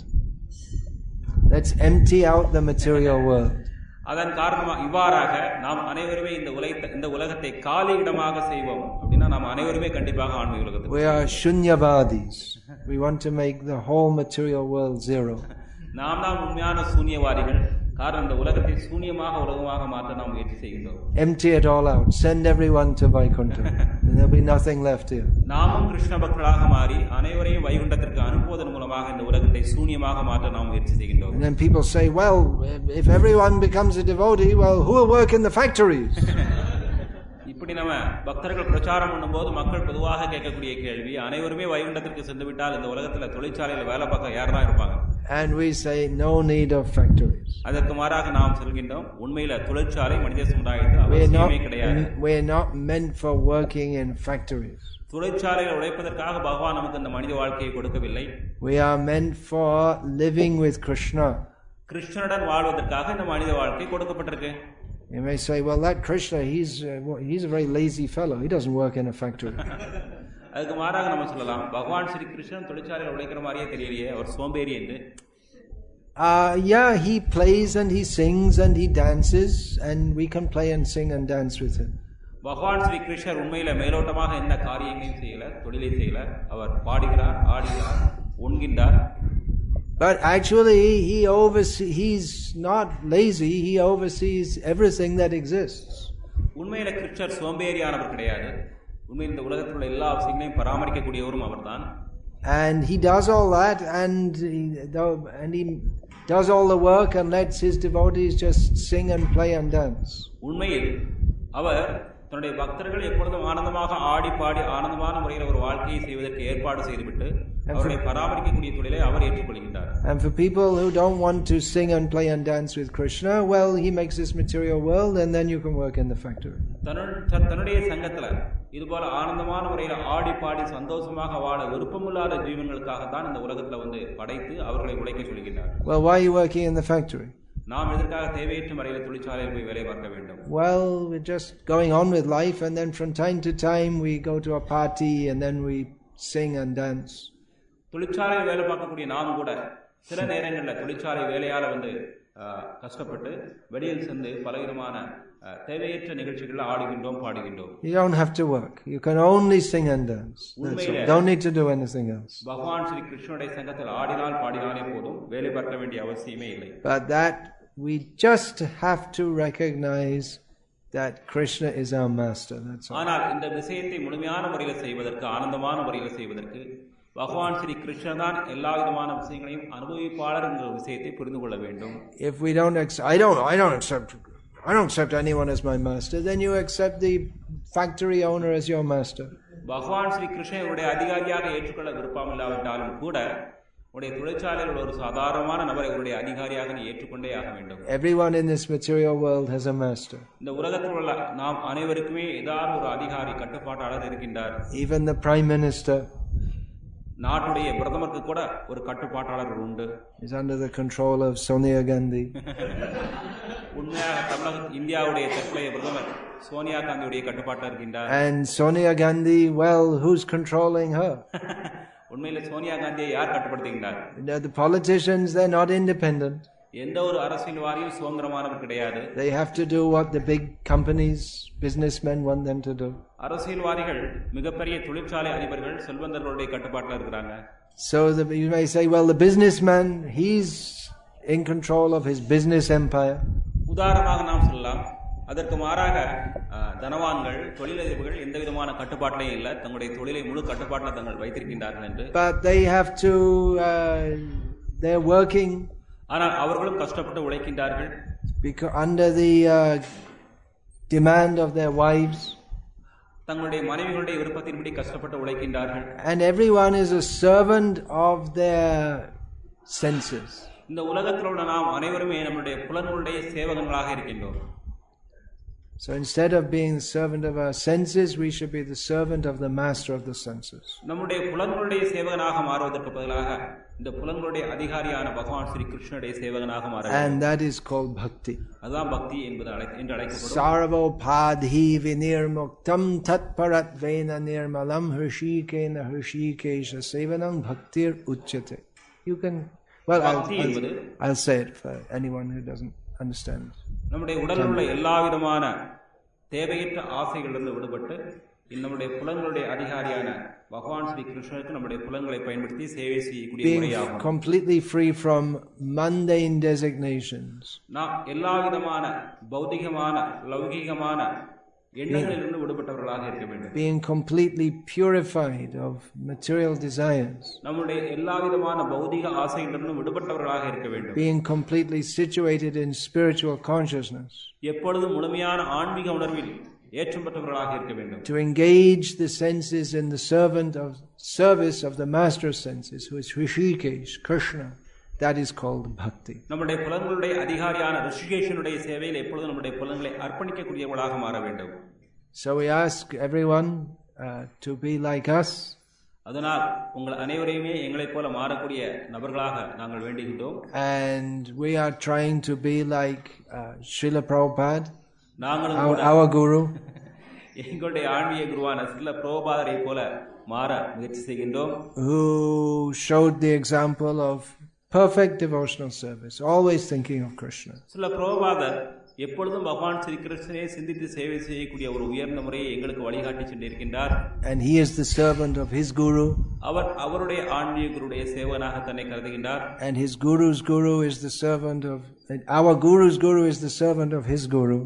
Let's empty out the material world. அதன் காரணமாக இவ்வாறாக நாம் அனைவருமே இந்த உலகத்தை இந்த உலகத்தை காலி இடமாக செய்வோம். அப்படின்னா நாம் அனைவருமே கண்டிப்பாக ஆன்மீக உலகத்தை We are shunyavadis. We want to make the whole material world zero. நாம் தான் உண்மையான சூன்யவாதிகள். காரணம் இந்த உலகத்தை சூன்யமாக உலகமாக மாற்ற நாம் முயற்சி செய்கின்றோம். Empty it all out. Send everyone to Vaikuntha. And there'll be nothing left here. நாமும் கிருஷ்ண பக்தர்களாக மாறி அனைவரையும் வைகுண்டத்திற்கு அனுப்புவதன் மூலமாக இந்த உலகத்தை சூன்யமாக மாற்ற நாம் முயற்சி செய்கின்றோம். And then people say, well, if everyone becomes a devotee, well, who will work in the factories? இப்படி நம்ம பக்தர்கள் பிரச்சாரம் பண்ணும்போது மக்கள் பொதுவாக கேட்கக்கூடிய கேள்வி, அனைவருமே வைகுண்டத்திற்கு சென்று விட்டால் இந்த உலகத்தில் தொழிற்சாலையில் வேலை பார்க்க யார் தான் இருப்பாங்க? And we say, no need of factories. அதற்கு மாறாக நாம் சொல்கின்றோம், உண்மையில தொழிற்சாலை மனித சமுதாயத்தில் அவசியமே கிடையாது. We are not meant for working in factories. தொழிற்சாலையில் உழைப்பதற்காக பகவான் நமக்கு இந்த மனித வாழ்க்கையை கொடுக்கவில்லை. We are meant for living with Krishna. கிருஷ்ணனுடன் வாழ்வதற்காக இந்த மனித வாழ்க்கை கொடுக்கப்பட்டிருக்கு. You may say, well, that Krishna, he's uh, he's a very lazy fellow. He doesn't work in a factory. அதுக்கு மாறாக நம்ம சொல்லலாம், பகவான் ஸ்ரீ கிருஷ்ணன் தொழிற்சாலையில் உழைக்கிற மாதிரியே தெரியலையே, அவர் சோம்பேறி என்று. Uh, yeah, he plays and he sings and he dances, and we can play and sing and dance with him. பகவான் ஸ்ரீ கிருஷ்ணர் உண்மையில மேலோட்டமாக என்ன காரியங்களையும் செய்யல, தொழிலை செய்யல. அவர் பாடுகிறார், ஆடுகிறார், உண்கின்றார். But actually, he oversees, he's not lazy, he oversees everything that exists. உண்மையில கிருஷ்ணர் சோம்பேறியானவர் கிடையாது. உண்மையில் இந்த உலகத்தில் உள்ள எல்லா விஷயங்களையும் பராமரிக்கக்கூடியவரும் அவர்தான். And he does all that, and he, and he does all the work and lets his devotees just sing and play and dance. உண்மையில் அவர் தன்னுடைய பக்தர்கள் எப்பொழுதும் ஆனந்தமாக ஆடி பாடி ஆனந்தமான முறையில் ஒரு வாழ்க்கையை செய்வதற்கு ஏற்பாடு செய்துவிட்டு அவரை பராமரிக்கக்கூடிய தொழிலை அவர் ஏற்றுக்கொள்கின்றார். And for people who don't want to sing and play and dance with Krishna, well, he makes this material world, and then you can work in the factory. தன்னுடைய சங்கத்துல இதுபோல ஆனந்தமான முறையில் ஆடி பாடி சந்தோஷமாக வாழ விருப்பமில்லாத ஜீவன்களுக்காக தான் இந்த உலகத்துல வந்து படைத்து அவர்களை உழைக்க சொல்கின்றார். Well, why are you working in the factory? நாம் எதற்காக தேவையற்ற முறையில் தொழிற்சாலையில் போய் வேலை பார்க்க வேண்டும்? Well, we're just going on with life, and then from time to time we go to a party and then we sing and dance. தொழிற்சாலையில் வேலை பார்க்கக்கூடிய நாம் கூட சில நேரங்களில் தொழிற்சாலை வேலையால வந்து கஷ்டப்பட்டு வெளியில் சென்று பலவிதமான தேவையற்ற நிகழ்ச்சிகளில் ஆடுகின்றோம், பாடுகின்றோம். You don't have to work. You can only sing and dance. Don't need to do anything else. பகவான் ஸ்ரீ கிருஷ்ணனுடைய சங்கத்தில் ஆடினால் பாடினாலே போதும், வேலை பார்க்க வேண்டிய அவசியமே இல்லை. But that we just have to recognize that Krishna is our master. That's all. ஆனால் இந்த விஷயத்தை முழுமையான முறையில் செய்வதற்கு, ஆனந்தமான முறையில் செய்வதற்கு பகவான் ஸ்ரீ கிருஷ்ணன் தான் எல்லா விதமான விஷயங்களையும் அனுபவிப்பாளர் என்ற விஷயத்தை புரிந்து கொள்ள வேண்டும். If we don't accept, I don't, I don't accept, I don't accept anyone as my master, then you accept the factory owner as your master. பகவான் ஸ்ரீ கிருஷ்ணனுடைய அதிகாரியாக ஏற்றுக்கொள்ள விருப்பம் இல்லாவிட்டாலும் கூட உடைய தொழிற்சாலையில் ஒரு சாதாரணமான நபரை உடைய அதிகாரியாக நீ ஏற்றுக்கொண்டே ஆக வேண்டும். Everyone in this material world has a master. இந்த உலகத்தில் உள்ள நாம் அனைவருக்குமே ஏதாவது ஒரு அதிகாரி, கட்டுப்பாட்டாளர் இருக்கின்றார். Even the prime minister, நாட்டுடைய பிரதமருக்கு கூட ஒரு கட்டுப்பாட்டாளர் உண்டு. is under the control of Sonia Gandhi. உண்மையாக தமிழக இந்தியாவுடைய தற்போதைய பிரதமர் சோனியா காந்தியுடைய கட்டுப்பாட்டில் இருக்கின்றார். And Sonia Gandhi, well, who's controlling her? உண்மையில சோனியா காந்தியை யார் கட்டுப்படுத்துகின்றார்? The politicians, they're not independent. எந்த ஒரு அரசியல்வாதியும் சுதந்திரமானவர் கிடையாது. They have to do what the big companies, businessmen want them to do. அரசியல்வாதிகள் மிகப்பெரிய தொழிற்சாலை அதிபர்கள் செல்வந்தர்களுடைய கட்டுப்பாட்டில் இருக்கிறாங்க. So the, you may say, well, the businessman, he's in control of his business empire. உதாரணமாக நாம் சொல்லலாம், அதற்கு மாறாக தனவான்கள், தொழிலதிபர்கள் எந்த விதமான கட்டுப்பாட்டிலையும் இல்லை, தங்களுடைய தொழிலை முழு கட்டுப்பாட்டில் தங்கள் வைத்திருக்கின்றார்கள் என்று. But they have to, uh, they're working. ஆனால் அவர்களும் கஷ்டப்பட்டு உழைக்கின்றார்கள். Because under the uh, demand of their wives. தங்களுடைய மனைவிகளுடைய விருப்பத்தின்படி கஷ்டப்பட்டு உழைக்கின்றார்கள். And everyone is a servant of their senses. இந்த உலகத்தில் உள்ள நாம் அனைவருமே நம்முடைய புலன்களுடைய சேவகங்களாக இருக்கின்றோம். So instead of being the servant of our senses, we should be the servant of the master of the senses. நம்முடைய புலன்களுடைய சேவகனாக மாறுவதற்கு பதிலாக இந்த புலன்களுடைய அதிகாரியான பகவான் ஸ்ரீ கிருஷ்ணனுடைய சேவகனாக மாற வேண்டும். And that is called bhakti. அதான் பக்தி என்பது என்று அழைக்கப்படும். Sarvo padhi vinirmuktam tatparat vena nirmalam hrishikena hrishikesha sevanam bhaktir uchyate. You can, well, I'll, I'll, I'll say it for anyone who doesn't understand. நம்முடைய உடலில் உள்ள எல்லா விதமான தேவையற்ற ஆசைகளிலிருந்து விடுபட்டு நம்முடைய புலன்களுடைய அதிகாரியான பகவான் ஸ்ரீ கிருஷ்ணருக்கு நம்முடைய புலன்களை பயன்படுத்தி சேவை செய்யக்கூடிய முறையாகும். Being completely free from mundane designations. நாம் எல்லா விதமான பௌதிகமான லௌகிகமான எண்ணங்களிலிருந்து விடுபட்டவர்களாக இருக்க வேண்டும். Being completely purified of material desires. நம்முடைய எல்லா விதமான பௌதிக ஆசைகளிலிருந்து விடுபட்டவர்களாக இருக்க வேண்டும். Being completely situated in spiritual consciousness. எப்பொழுதும் முழுமையான ஆன்மீக உணர்வில் ஏற்றம் பெற்றவர்களாக இருக்க வேண்டும். To engage the senses in the servant of service of the master senses, who is Hrishikesh, Krishna. That is called bhakti. நம்முடைய புலன்களுடைய அதிகாரியான ரிஷிகேஷனுடைய சேவையில் எப்பொழுதும் நம்முடைய புலன்களை அர்ப்பணிக்கக்கூடியவர்களாக மாற வேண்டும். So we ask everyone uh, to be like us. அதனால் உங்கள் அனைவரையுமே எங்களைப் போல மாறக்கூடிய நபர்களாக நாங்கள் வேண்டுகின்றோம். And we are trying to be like uh, Srila Prabhupada, our, our guru. எங்களுடைய ஆன்மீக குருவான ஸ்ரீல பிரபுபாதரை போல மாற முயற்சி செய்கின்றோம். Who showed the example of perfect devotional service, always thinking of Krishna. Srila பிரபுபாதர் எப்பொழுதும் பகவான் ஸ்ரீ கிருஷ்ணனை சிந்தித்து சேவை செய்யக்கூடிய ஒரு உயர்ந்த முறையை எங்களுக்கு வழிகாட்டி சென்றிருக்கின்றார். And he is the servant of his guru. அவர் அவருடைய ஆன்மீக குருடைய சேவகனாக தன்னை கருதுகின்றார். And his guru's guru is the servant of our guru's guru is the servant of his guru.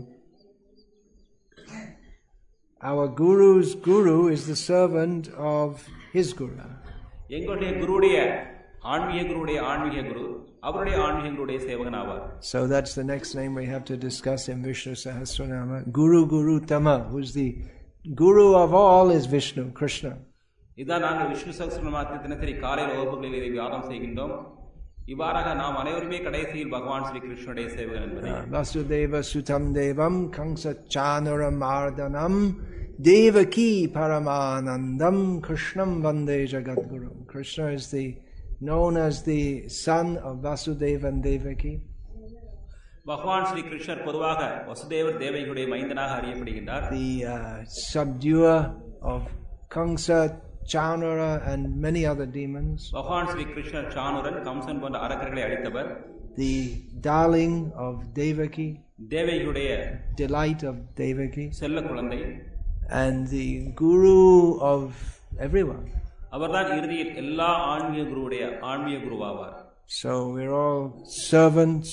Our guru's guru is the servant of his guru. எங்களுடைய குருடைய ஆன்மீக குருடைய ஆன்மீக குரு அவருடைய ஆன்மீக குருடைய சேவகன் ஆவார். So that's the next name we have to discuss in Vishnu Sahasranama. Guru Guru Tama, who's the guru of all, is Vishnu, Krishna. இதான் நாங்கள் விஷ்ணு சஹஸ்ரநாமத்தை தினசரி காலையில் வகுப்புகளில் இதை தியானம் செய்கின்றோம். இவ்வாறாக நாம் அனைவருமே கடைசியில் பகவான் ஸ்ரீ கிருஷ்ணனுடைய சேவகன் என்பதை Vasudeva Sutam Devam Kamsa Chanura Mardanam Devaki Paramanandam Krishnam Vande Jagadguru. Krishna is the known as the son of Vasudeva and Devaki. பகவான் ஸ்ரீ கிருஷ்ணர் பொதுவாக Vasudevar தேவகியுடைய மைந்தனாக அறியப்படுகின்றார். The uh, subduer of Kamsa, Chanura and many other demons. பகவான் ஸ்ரீ கிருஷ்ணர் சானுரன் கம்சன் போன்ற அரக்கர்களை அழித்தவர். The darling of Devaki, தேவகியுடைய delight of Devaki, செல்ல குழந்தை. And the guru of everyone. அவர்தான் இறுதியில் எல்லா ஆன்மீக குருவுடைய ஆன்மீக குருவாவார். So we're all servants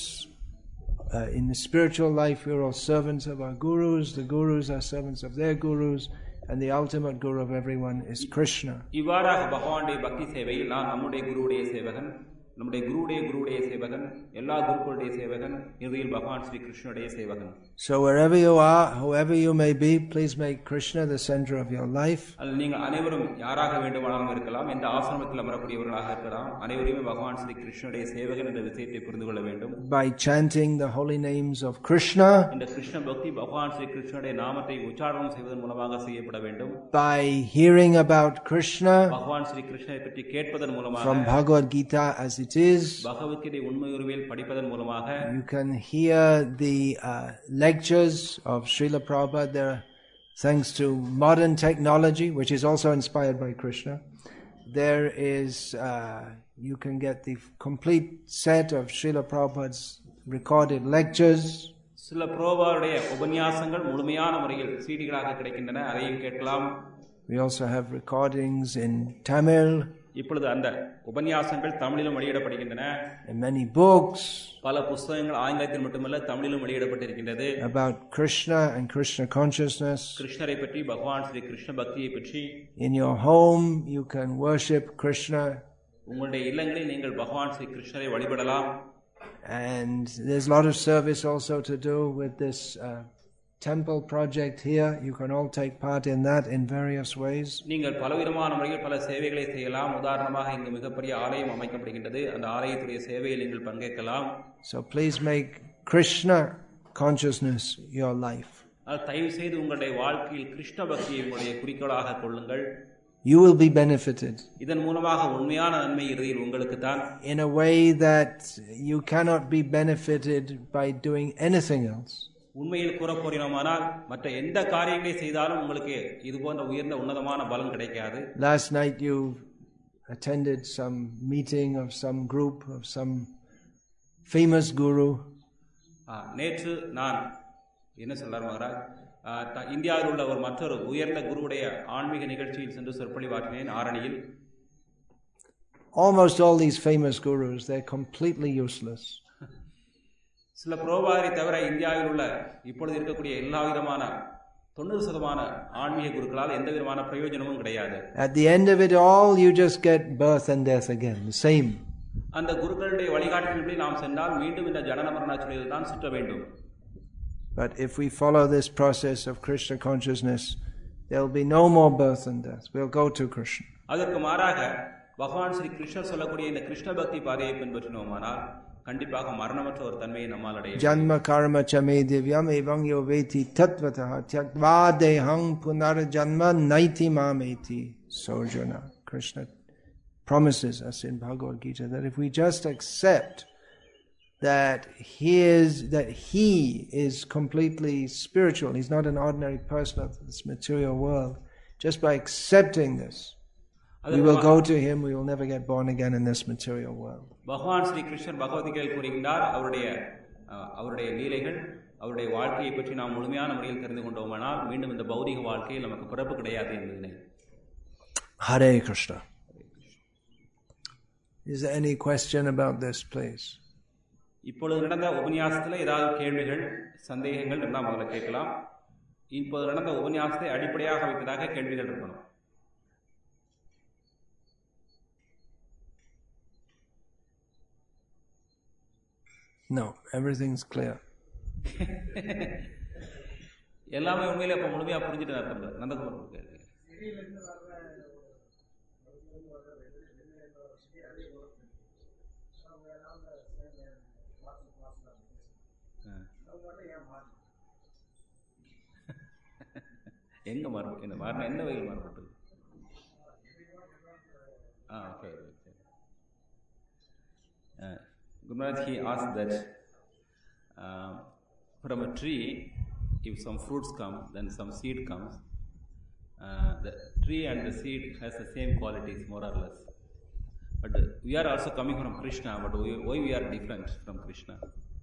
uh, in the spiritual life. We're all servants of our gurus. The gurus are servants of their gurus, and the ultimate guru of everyone is Krishna. இவ்வாறாக பகவானுடைய பக்தி சேவையில் நான் நம்முடைய குருவுடைய சேவகன், நம்முடைய குருவுடைய குருவுடைய சேவகன், எல்லா குருக்களுடைய சேவகன், இறுதியில் பகவான் ஸ்ரீ கிருஷ்ணனுடைய சேவகன். So wherever you are, whoever you may be, please make Krishna the center of your life. அதில் நீங்கள் அனைவரும் யாராக வேண்டுமானாலும் இருக்கலாம், எந்த ஆசிரமத்தில் அமரக்கூடியவர்களாக இருக்கலாம், அனைவருமே பகவான் ஸ்ரீ கிருஷ்ணனுடைய சேவகன் என்ற விஷயத்தை புரிந்து கொள்ள வேண்டும். By chanting the holy names of Krishna, இந்த கிருஷ்ண பக்தி பகவான் ஸ்ரீ கிருஷ்ணனுடைய நாமத்தை உச்சாரணம் செய்வதன் மூலமாக செய்யப்பட வேண்டும். By hearing about Krishna, பகவான் ஸ்ரீ கிருஷ்ணனை பற்றி கேட்பதன் மூலமாக, from Bhagavad Gita as it is, Bhagavad Gita உண்மையுருவில் படிப்பதன் மூலமாக, you can hear the uh, lectures of Srila Prabhupada. There, thanks to modern technology, which is also inspired by Krishna, there is uh, you can get the complete set of Srila Prabhupada's recorded lectures. சில பிரபுபாவுடைய உபன்யாசங்கள் முழுமையான முறையில் சீடிகளாக கிடைக்கின்றன, அதையும் கேட்கலாம். We also have recordings in Tamil. இப்பொழுது அந்த உபன்யாசங்கள் தமிழிலும் வெளியிடப்படுகின்றன. And many books. பல புத்தகங்கள் ஆங்கிலத்தில் மட்டுமல்ல தமிழிலும் வெளியிடப்பட்டிருக்கின்றது. About Krishna and Krishna consciousness. கிருஷ்ணரை பற்றி, பகவான் ஸ்ரீ கிருஷ்ண பக்தியை பற்றி. In your home you can worship Krishna. உங்களுடைய இல்லங்களில் நீங்கள் பகவான் ஸ்ரீ கிருஷ்ணரை வழிபடலாம். And there's a lot of service also to do with this uh, temple project here. You can all take part in that in various ways. நீங்கள் பலவிதமான முறையில் பல சேவைகளை செய்யலாம். உதாரணமாக இங்கு மிகப்பெரிய ஆலயம் அமைக்கப்படுகின்றது. அந்த ஆலயத்துடைய சேவையில் நீங்கள் பங்கேற்கலாம். So please make Krishna consciousness your life. தயவு செய்து உங்களுடைய வாழ்க்கையில் கிருஷ்ண பக்தியை உங்களுடைய குறிக்கோளாக கொள்ளுங்கள். You will be benefited இதன் மூலமாக உண்மையான நன்மை இறுதியில் உங்களுக்கு தான். in a way that you cannot be benefited by doing anything else. உண்மையில் கூற போறோமானால் மற்ற எந்த காரியங்களை செய்தாலும் உங்களுக்கு இது போன்ற உயர்ந்த உன்னதமான பலன் கிடைக்காது. Last night you attended some meeting of some group of some famous guru. நேற்று நான் என்ன சொல்றார் மகாராஜ், இந்தியாவில் உள்ள ஒரு மற்றொரு உயர்ந்த குருவுடைய ஆன்மீக நிகழ்ச்சியில் சென்று சொற்பொழிவாற்றினேன் ஆரணியில். Almost all these famous gurus, they're completely useless. சில புரோபாரி தவிர இந்தியாவில் உள்ள இப்பொழுது இருக்கக்கூடிய எல்லா விதமான தொண்ணூறு சதமான ஆன்மீக குருக்களால் எந்த விதமான பிரயோஜனமும் கிடையாது. At the end of it all, you just get birth and death again, the same. அந்த குருக்களுடைய வழிகாட்டுதலின்படி நாம் சென்றால் மீண்டும் இந்த ஜனன மரண சுழலில் தான் சுற்ற வேண்டும். But if we follow this process of Krishna consciousness, there will be no more birth and death. We'll go to Krishna. அதற்கு மாறாக பகவான் ஸ்ரீ கிருஷ்ணர் சொல்லக்கூடிய இந்த கிருஷ்ண பக்தி பாதையை பின்பற்றினோமானால் கண்டிப்பாக மரணமற்ற ஒரு தன்மையை நம்மால் அடைய. Janma karma chame divyam evang yo veti tattvataha tyaktva dehang punarjanma naiti mameti sojana. Krishna promises us in Bhagavad Gita that if we just accept that he is that he is completely spiritual, he's not an ordinary person of this material world, just by accepting this, we will go to him, we will never get born again in this material world. பகவான் ஸ்ரீ கிருஷ்ணர் பகவத்கீதையில் கூறுகின்றார், அவருடைய அவருடைய லீலைகள் அவருடைய வாழ்க்கையை பற்றி நாம் முழுமையான முறையில் தெரிந்து கொண்டோமானால் மீண்டும் இந்த பௌதிக வாழ்க்கையில் நமக்கு பிறப்பு கிடையாது என்பதனை. Hare Krishna. Is there any question about this, please? இப்பொழுது நடந்த உபன்யாசத்தில் ஏதாவது கேள்விகள் சந்தேகங்கள் இருந்தால் முதல்ல கேட்கலாம். இப்போது நடந்த உபன்யாசத்தை அடிப்படையாக வைத்ததாக கேள்விகள் இருக்கணும். No, everything's clear. எல்லாமே உண்மையிலே அப்ப முழுமையா புரிஞ்சுட்டு அர்த்தம். நந்தகுமார் கேள்வி. எங்க மாறும் என்ன மாறின என்ன வகையில் மாறுபட்டது? Ah okay. Gurumaharaj, he asked that uh, from a tree, if some fruits come, then some seed comes. Uh, the tree and the seed has the same qualities, more or less. But uh, we are also coming from Krishna, but we, why we are different from Krishna?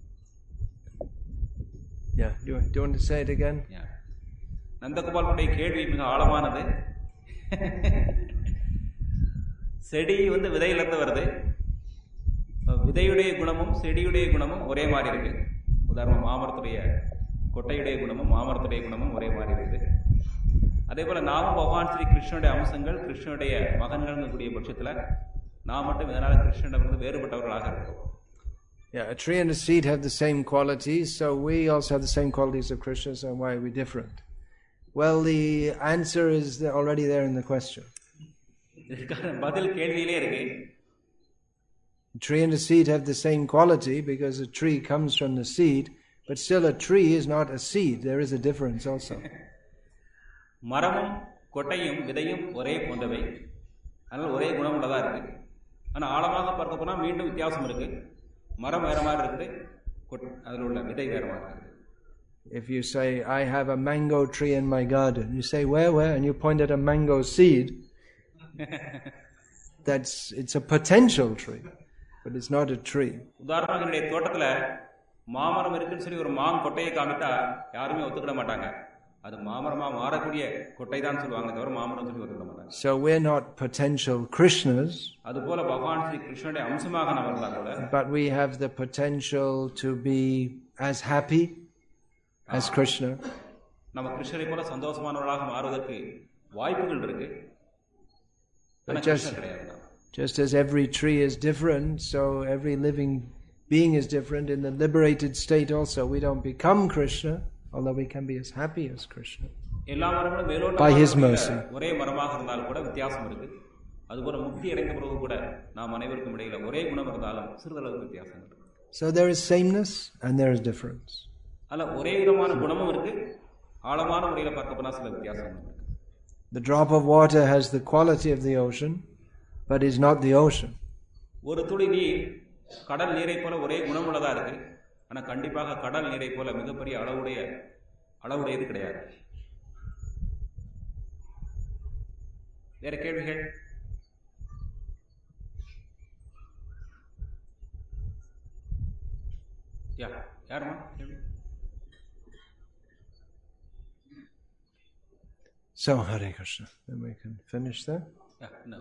Yeah, do you, do you want to say it again? Yeah. நந்தகுமாருடைய கேள்வி மிக ஆழமானது. செடி வந்து விதையிலிருந்து வருது. விதையுடைய குணமும் செடியுடைய குணமும் ஒரே மாதிரி இருக்கு. உதாரணம் மாமரத்துடைய கொட்டையுடைய குணமும் மாமரத்துடைய குணமும் ஒரே மாதிரி இருக்குது. அதே போல நாமும் பகவான் ஸ்ரீ கிருஷ்ணனுடைய அம்சங்கள் கிருஷ்ணனுடைய மகன்கள் கூடிய பட்சத்தில் நாம் மட்டும் இதனால கிருஷ்ணனிடமிருந்து வேறுபட்டவர்களாக இருக்கோம். Yeah, a tree and a seed have the same qualities, so we also have the same qualities of Krishna, so why are we different? Well, the answer is already there in the question. பதில் கேள்வியிலே இருக்கு. A tree and a seed have the same quality because a tree comes from the seed, but still a tree is not a seed. There is a difference also. மரமும் கொட்டையும் விதையும் ஒரே போன்றவை, அதனால ஒரே குணம் உள்ளதா இருக்கு. ஆனா ஆழமாக பார்க்க போனா மீண்டும் வித்தியாசம் இருக்கு. மரம் வேற மாதிரி இருக்குது, அதில் உள்ள விதை வேற மாதிரி இருக்கு. If you say, I have a mango tree in my garden, you say, where, where? And you point at a mango seed. That's, it's a potential tree, but it's not a tree. உதாரணமாக என்னுடைய தோட்டத்துல மாமரம் இருக்குன்னு சொல்லி ஒரு மாம் கொட்டையை காமிட்டா யாருமே ஒத்துக்கிட மாட்டாங்க. அது மாமரமா மாறக்கூடிய கொட்டை தான் சொல்லுவாங்க, தவிர மாமரம் சொல்லி ஒத்துக்கிட மாட்டாங்க. So we're not potential Krishnas. அது போல பகவான் ஸ்ரீ கிருஷ்ணனுடைய அம்சமாக நாம் இருந்தா கூட, but we have the potential to be as happy as Krishna. நம்ம கிருஷ்ணரை போல சந்தோஷமானவர்களாக மாறுவதற்கு வாய்ப்புகள் இருக்கு. Just, just as every tree is different, so every living being is different. In the liberated state also, we don't become Krishna, although we can be as happy as Krishna by His mercy. ஒரே மரமாக இருந்தாலும் கூட வித்தியாசம் இருக்கு. அதுபோல முக்தி அடைந்த பிறகு கூட நாம் அனைவருக்கும் இடையில ஒரே குணம் இருந்தாலும் சிறிதளவு வித்தியாசம் இருக்கு. So there is sameness and there is difference. அல்ல ஒரே விதமான குணமும் இருக்கு, ஆழமான முறையில் பார்க்க போனா சில வித்தியாசம் இருக்கு. The drop of water has the quality of the ocean, but is not the ocean. ஒரு துளி நீர் கடல் நீரை போல ஒரே குணமுள்ளதா இருக்கு, ஆனா கண்டிப்பாக கடல் நீரை போல மிகப்பெரிய அளவுடைய அளவுடையது கிடையாது. வேற கேள்விகள்? யா யாருமா கேள்வி? So Hare Krishna. Then we can finish there. Yeah, no.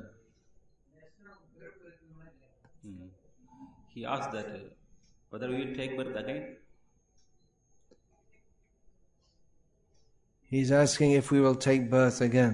Hmm. He asked that uh, whether we will take birth again. He's asking if we will take birth again.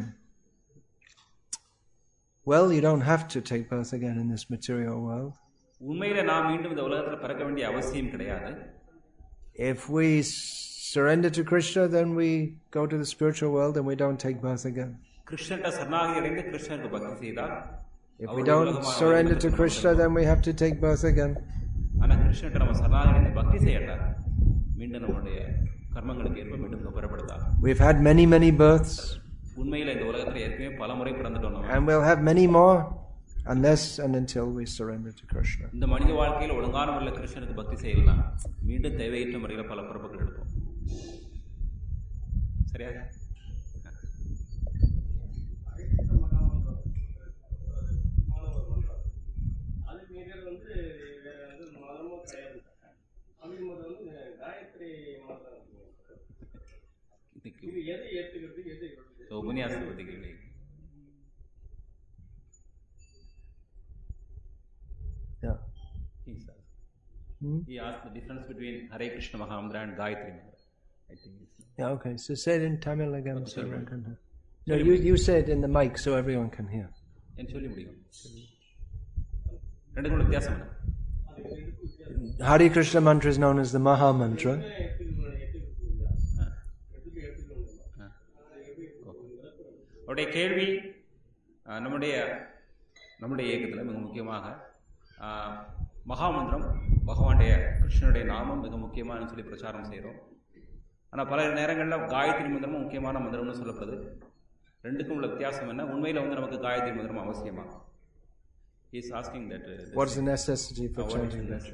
Well, you don't have to take birth again in this material world. உண்மையில நாம் மீண்டும் இந்த உலகத்துல பிறக்க வேண்டிய அவசியம் கிடையாது. If we surrender to Krishna, then we go to the spiritual world and we don't take birth again. கிருஷ்ணன்ட்ட சரணாகதி அடைந்து கிருஷ்ணருக்கு பக்தி செய்தால், if we don't surrender to Krishna, then we have to take birth again. ஆனா கிருஷ்ணன்ட்ட நம்ம சரணாகதி அடைந்து பக்தி செய்யல, மீண்டும் நம்முடைய கர்மங்களுக்கு ஏற்ப மீண்டும் புறப்படுதா. We've had many many births. உண்மையில இந்த உலகத்துல ஏற்கனவே பல முறை பிறந்துட்டோம் நம்ம. And we'll have many more unless and until we surrender to Krishna. இந்த மனித வாழ்க்கையில ஒழுங்கான முறையில் கிருஷ்ணனுக்கு பக்தி செய்யலாம், மீண்டும் தேவையற்ற முறையில் பல பிறப்புகள் எடுப்போம். சரியா? உபன்யாசத்தை பத்தி கேள்வி. Yeah. He said. Hmm? He asked the difference between Hare Krishna Mahamantra and Gayatri Mantra. I think it's. Yeah. Okay. So say it in Tamil again, okay, so everyone can hear. No, sorry, you you say it in the mic so everyone can hear. En solli mudiyum. Rendu vyathyasam enna? Hare Krishna mantra is known as the Maha Mantra. அவருடைய கேள்வி நம்முடைய நம்முடைய இயக்கத்தில் மிக முக்கியமாக மகாமந்திரம், பகவானுடைய கிருஷ்ணனுடைய நாமம் மிக முக்கியமானு சொல்லி பிரச்சாரம் செய்கிறோம். ஆனால் பல நேரங்களில் காயத்ரி மந்திரமும் முக்கியமான மந்திரம்னு சொல்லப்படுது. ரெண்டுக்கும் உள்ள வித்தியாசம் என்ன? உண்மையில் வந்து நமக்கு காயத்ரி மந்திரம் அவசியமா? He is asking that. Uh, what is the necessity for chanting that?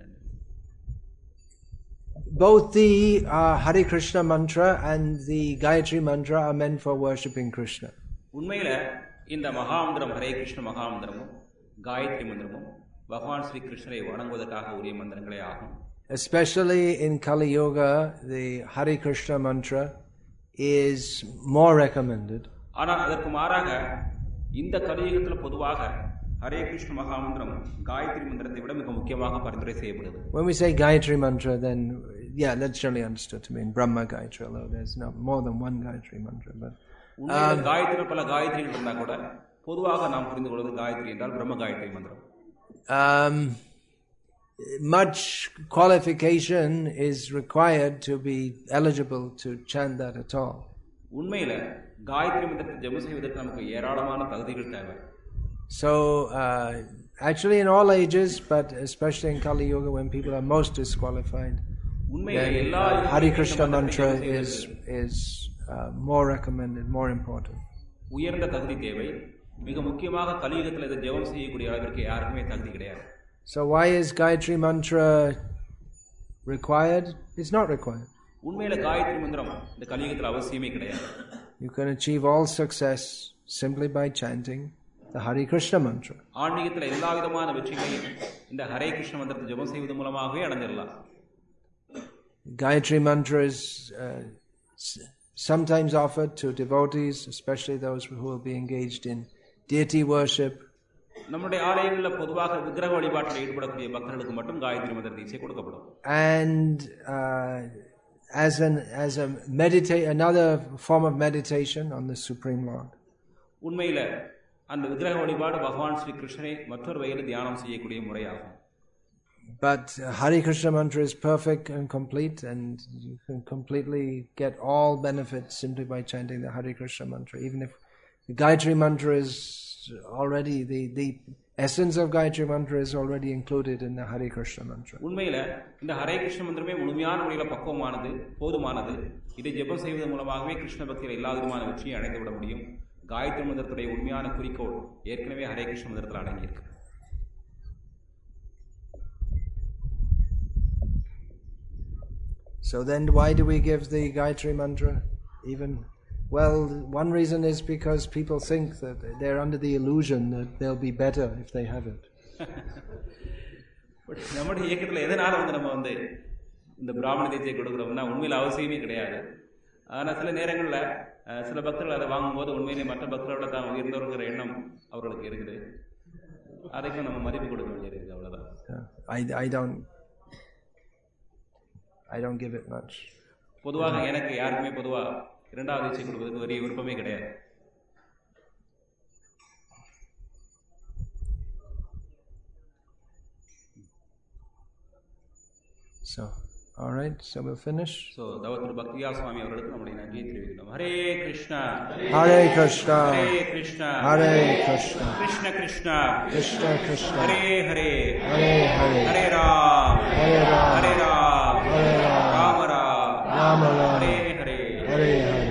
That? Both the uh, Hare Krishna mantra and the Gayatri mantra are meant for worshipping Krishna. உண்மையில இந்த மகாமந்திரம் ஹரே கிருஷ்ண மகாமந்திரமும் காயத்ரி மந்திரமும் பகவான் ஸ்ரீ கிருஷ்ணரை வணங்குவதற்காக உரிய மந்திரங்களே ஆகும். Especially in Kali Yuga, the Hare Krishna mantra is more recommended. ஆனால் அதற்கு மாறாக இந்த கலியுகத்தில் பொதுவாக ஹரே கிருஷ்ண மகாமந்திரம் காயத்ரி மந்திரத்தை விட மிக முக்கியமாக பரிந்துரை செய்யப்படுது. When we say Gayatri mantra, then yeah, that's generally understood to mean Brahma Gayatri, although there's not more than one Gayatri mantra. But உண்மையில காயத்ரி பல காயத்ரிகள் இருந்தா கூட பொதுவாக நாம் புரிந்து கொள்வது காயத்ரி என்றால் பிரம்ம காயத்ரி மந்திரம். Um, much qualification is required to be eligible to chant that at all. உண்மையில காயத்ரி மந்திரத்தை ஜெபம் செய்வதற்கு நமக்கு ஏராளமான தகுதிகள் தேவை. So uh, actually in all ages, but especially in Kali Yuga when people are most disqualified, then Hare Krishna mantra is is uh, more recommended, more important. உயர்ந்த தகுதி தேவை. மிக முக்கியமாக கலியுகத்தில் இதை ஜெபம் செய்யக்கூடிய அளவிற்கு யாருக்குமே தகுதி கிடையாது. So why is Gayatri mantra required? It's not required. உண்மையில காயத்ரி மந்திரம் இந்த கலியுகத்தில் அவசியமே கிடையாது. You can achieve all success simply by chanting the Hare Krishna mantra. ஆன்மீகத்தில் எல்லா விதமான வெற்றிகளையும் இந்த ஹரே கிருஷ்ண மந்திரத்தை ஜெபம் செய்வது மூலமாகவே அடைஞ்சிடலாம். Gayatri mantra is uh, sometimes offered to devotees, especially those who will be engaged in deity worship. நம்முடைய ஆலயங்களில் பொதுவாக விக்கிரக வழிபாட்டில் ஈடுபடக்கூடிய பக்தர்களுக்கு மட்டும் காயத்ரி மந்திர தீட்சை கொடுக்கப்படும். And uh, as an as a meditate another form of meditation on the Supreme Lord. உண்மையில அந்த விக்கிரக வழிபாடு பகவான் ஸ்ரீ கிருஷ்ணரை மற்றொரு வகையில் தியானம் செய்யக்கூடிய முறையாகும். But uh, Hare Krishna mantra is perfect and complete, and you can completely get all benefits simply by chanting the Hare Krishna mantra. Even if the Gayatri mantra is already the the essence of Gayatri Mantra is already included in the Hare Krishna Mantra. உண்மையில இந்த ஹரே கிருஷ்ண மந்திரமே முழுமையான முறையில் பக்குவமானது, போதுமானது. இதை ஜெபம் செய்வதன் மூலமாகவே கிருஷ்ண பக்தியில் எல்லா விதமான வெற்றியை அடைந்து விட முடியும். காயத்ரி மந்திரத்துடைய உண்மையான குறிக்கோள் ஏற்கனவே ஹரே கிருஷ்ண மந்திரத்தில் அடங்கியிருக்கு. So then why do we give the Gayatri Mantra? Even, well, one reason is because people think that they're under the illusion that they'll be better if they have it. But நம்முடைய இயக்கத்தில் எதனால வந்து நம்ம வந்து இந்த பிராமண தீட்சை கொடுக்குறோம்னா உண்மையில் அவசியமே கிடையாது. ஆனால் சில நேரங்களில் சில பக்தர்கள் அதை வாங்கும்போது உண்மையிலே மற்ற பக்தர்களோட தான் உயர்ந்தவருங்கிற எண்ணம் அவர்களுக்கு இருக்குது. அதுக்கு நம்ம மதிப்பு கொடுக்க வேண்டியது அவ்வளோதான். I I don't I don't give it much. பொதுவாக எனக்கு யாருக்குமே பொதுவாக இரண்டாவது தீட்சை கொடுப்பதற்கு பெரிய விருப்பமே கிடையாது. So, all right, so we'll finish. So, Davathur Bhaktiya Swami அவர்களுக்கு நம்முடைய நன்றியை தெரிவிக்கிறோம். Hare Krishna Hare Krishna Hare Krishna Hare Krishna Krishna Krishna Krishna Krishna Hare Hare Hare Hare Hare Ram Hare Ram Hare Ram Hare Ram Rama Ram Rama Rama Hare Hare Hare Hare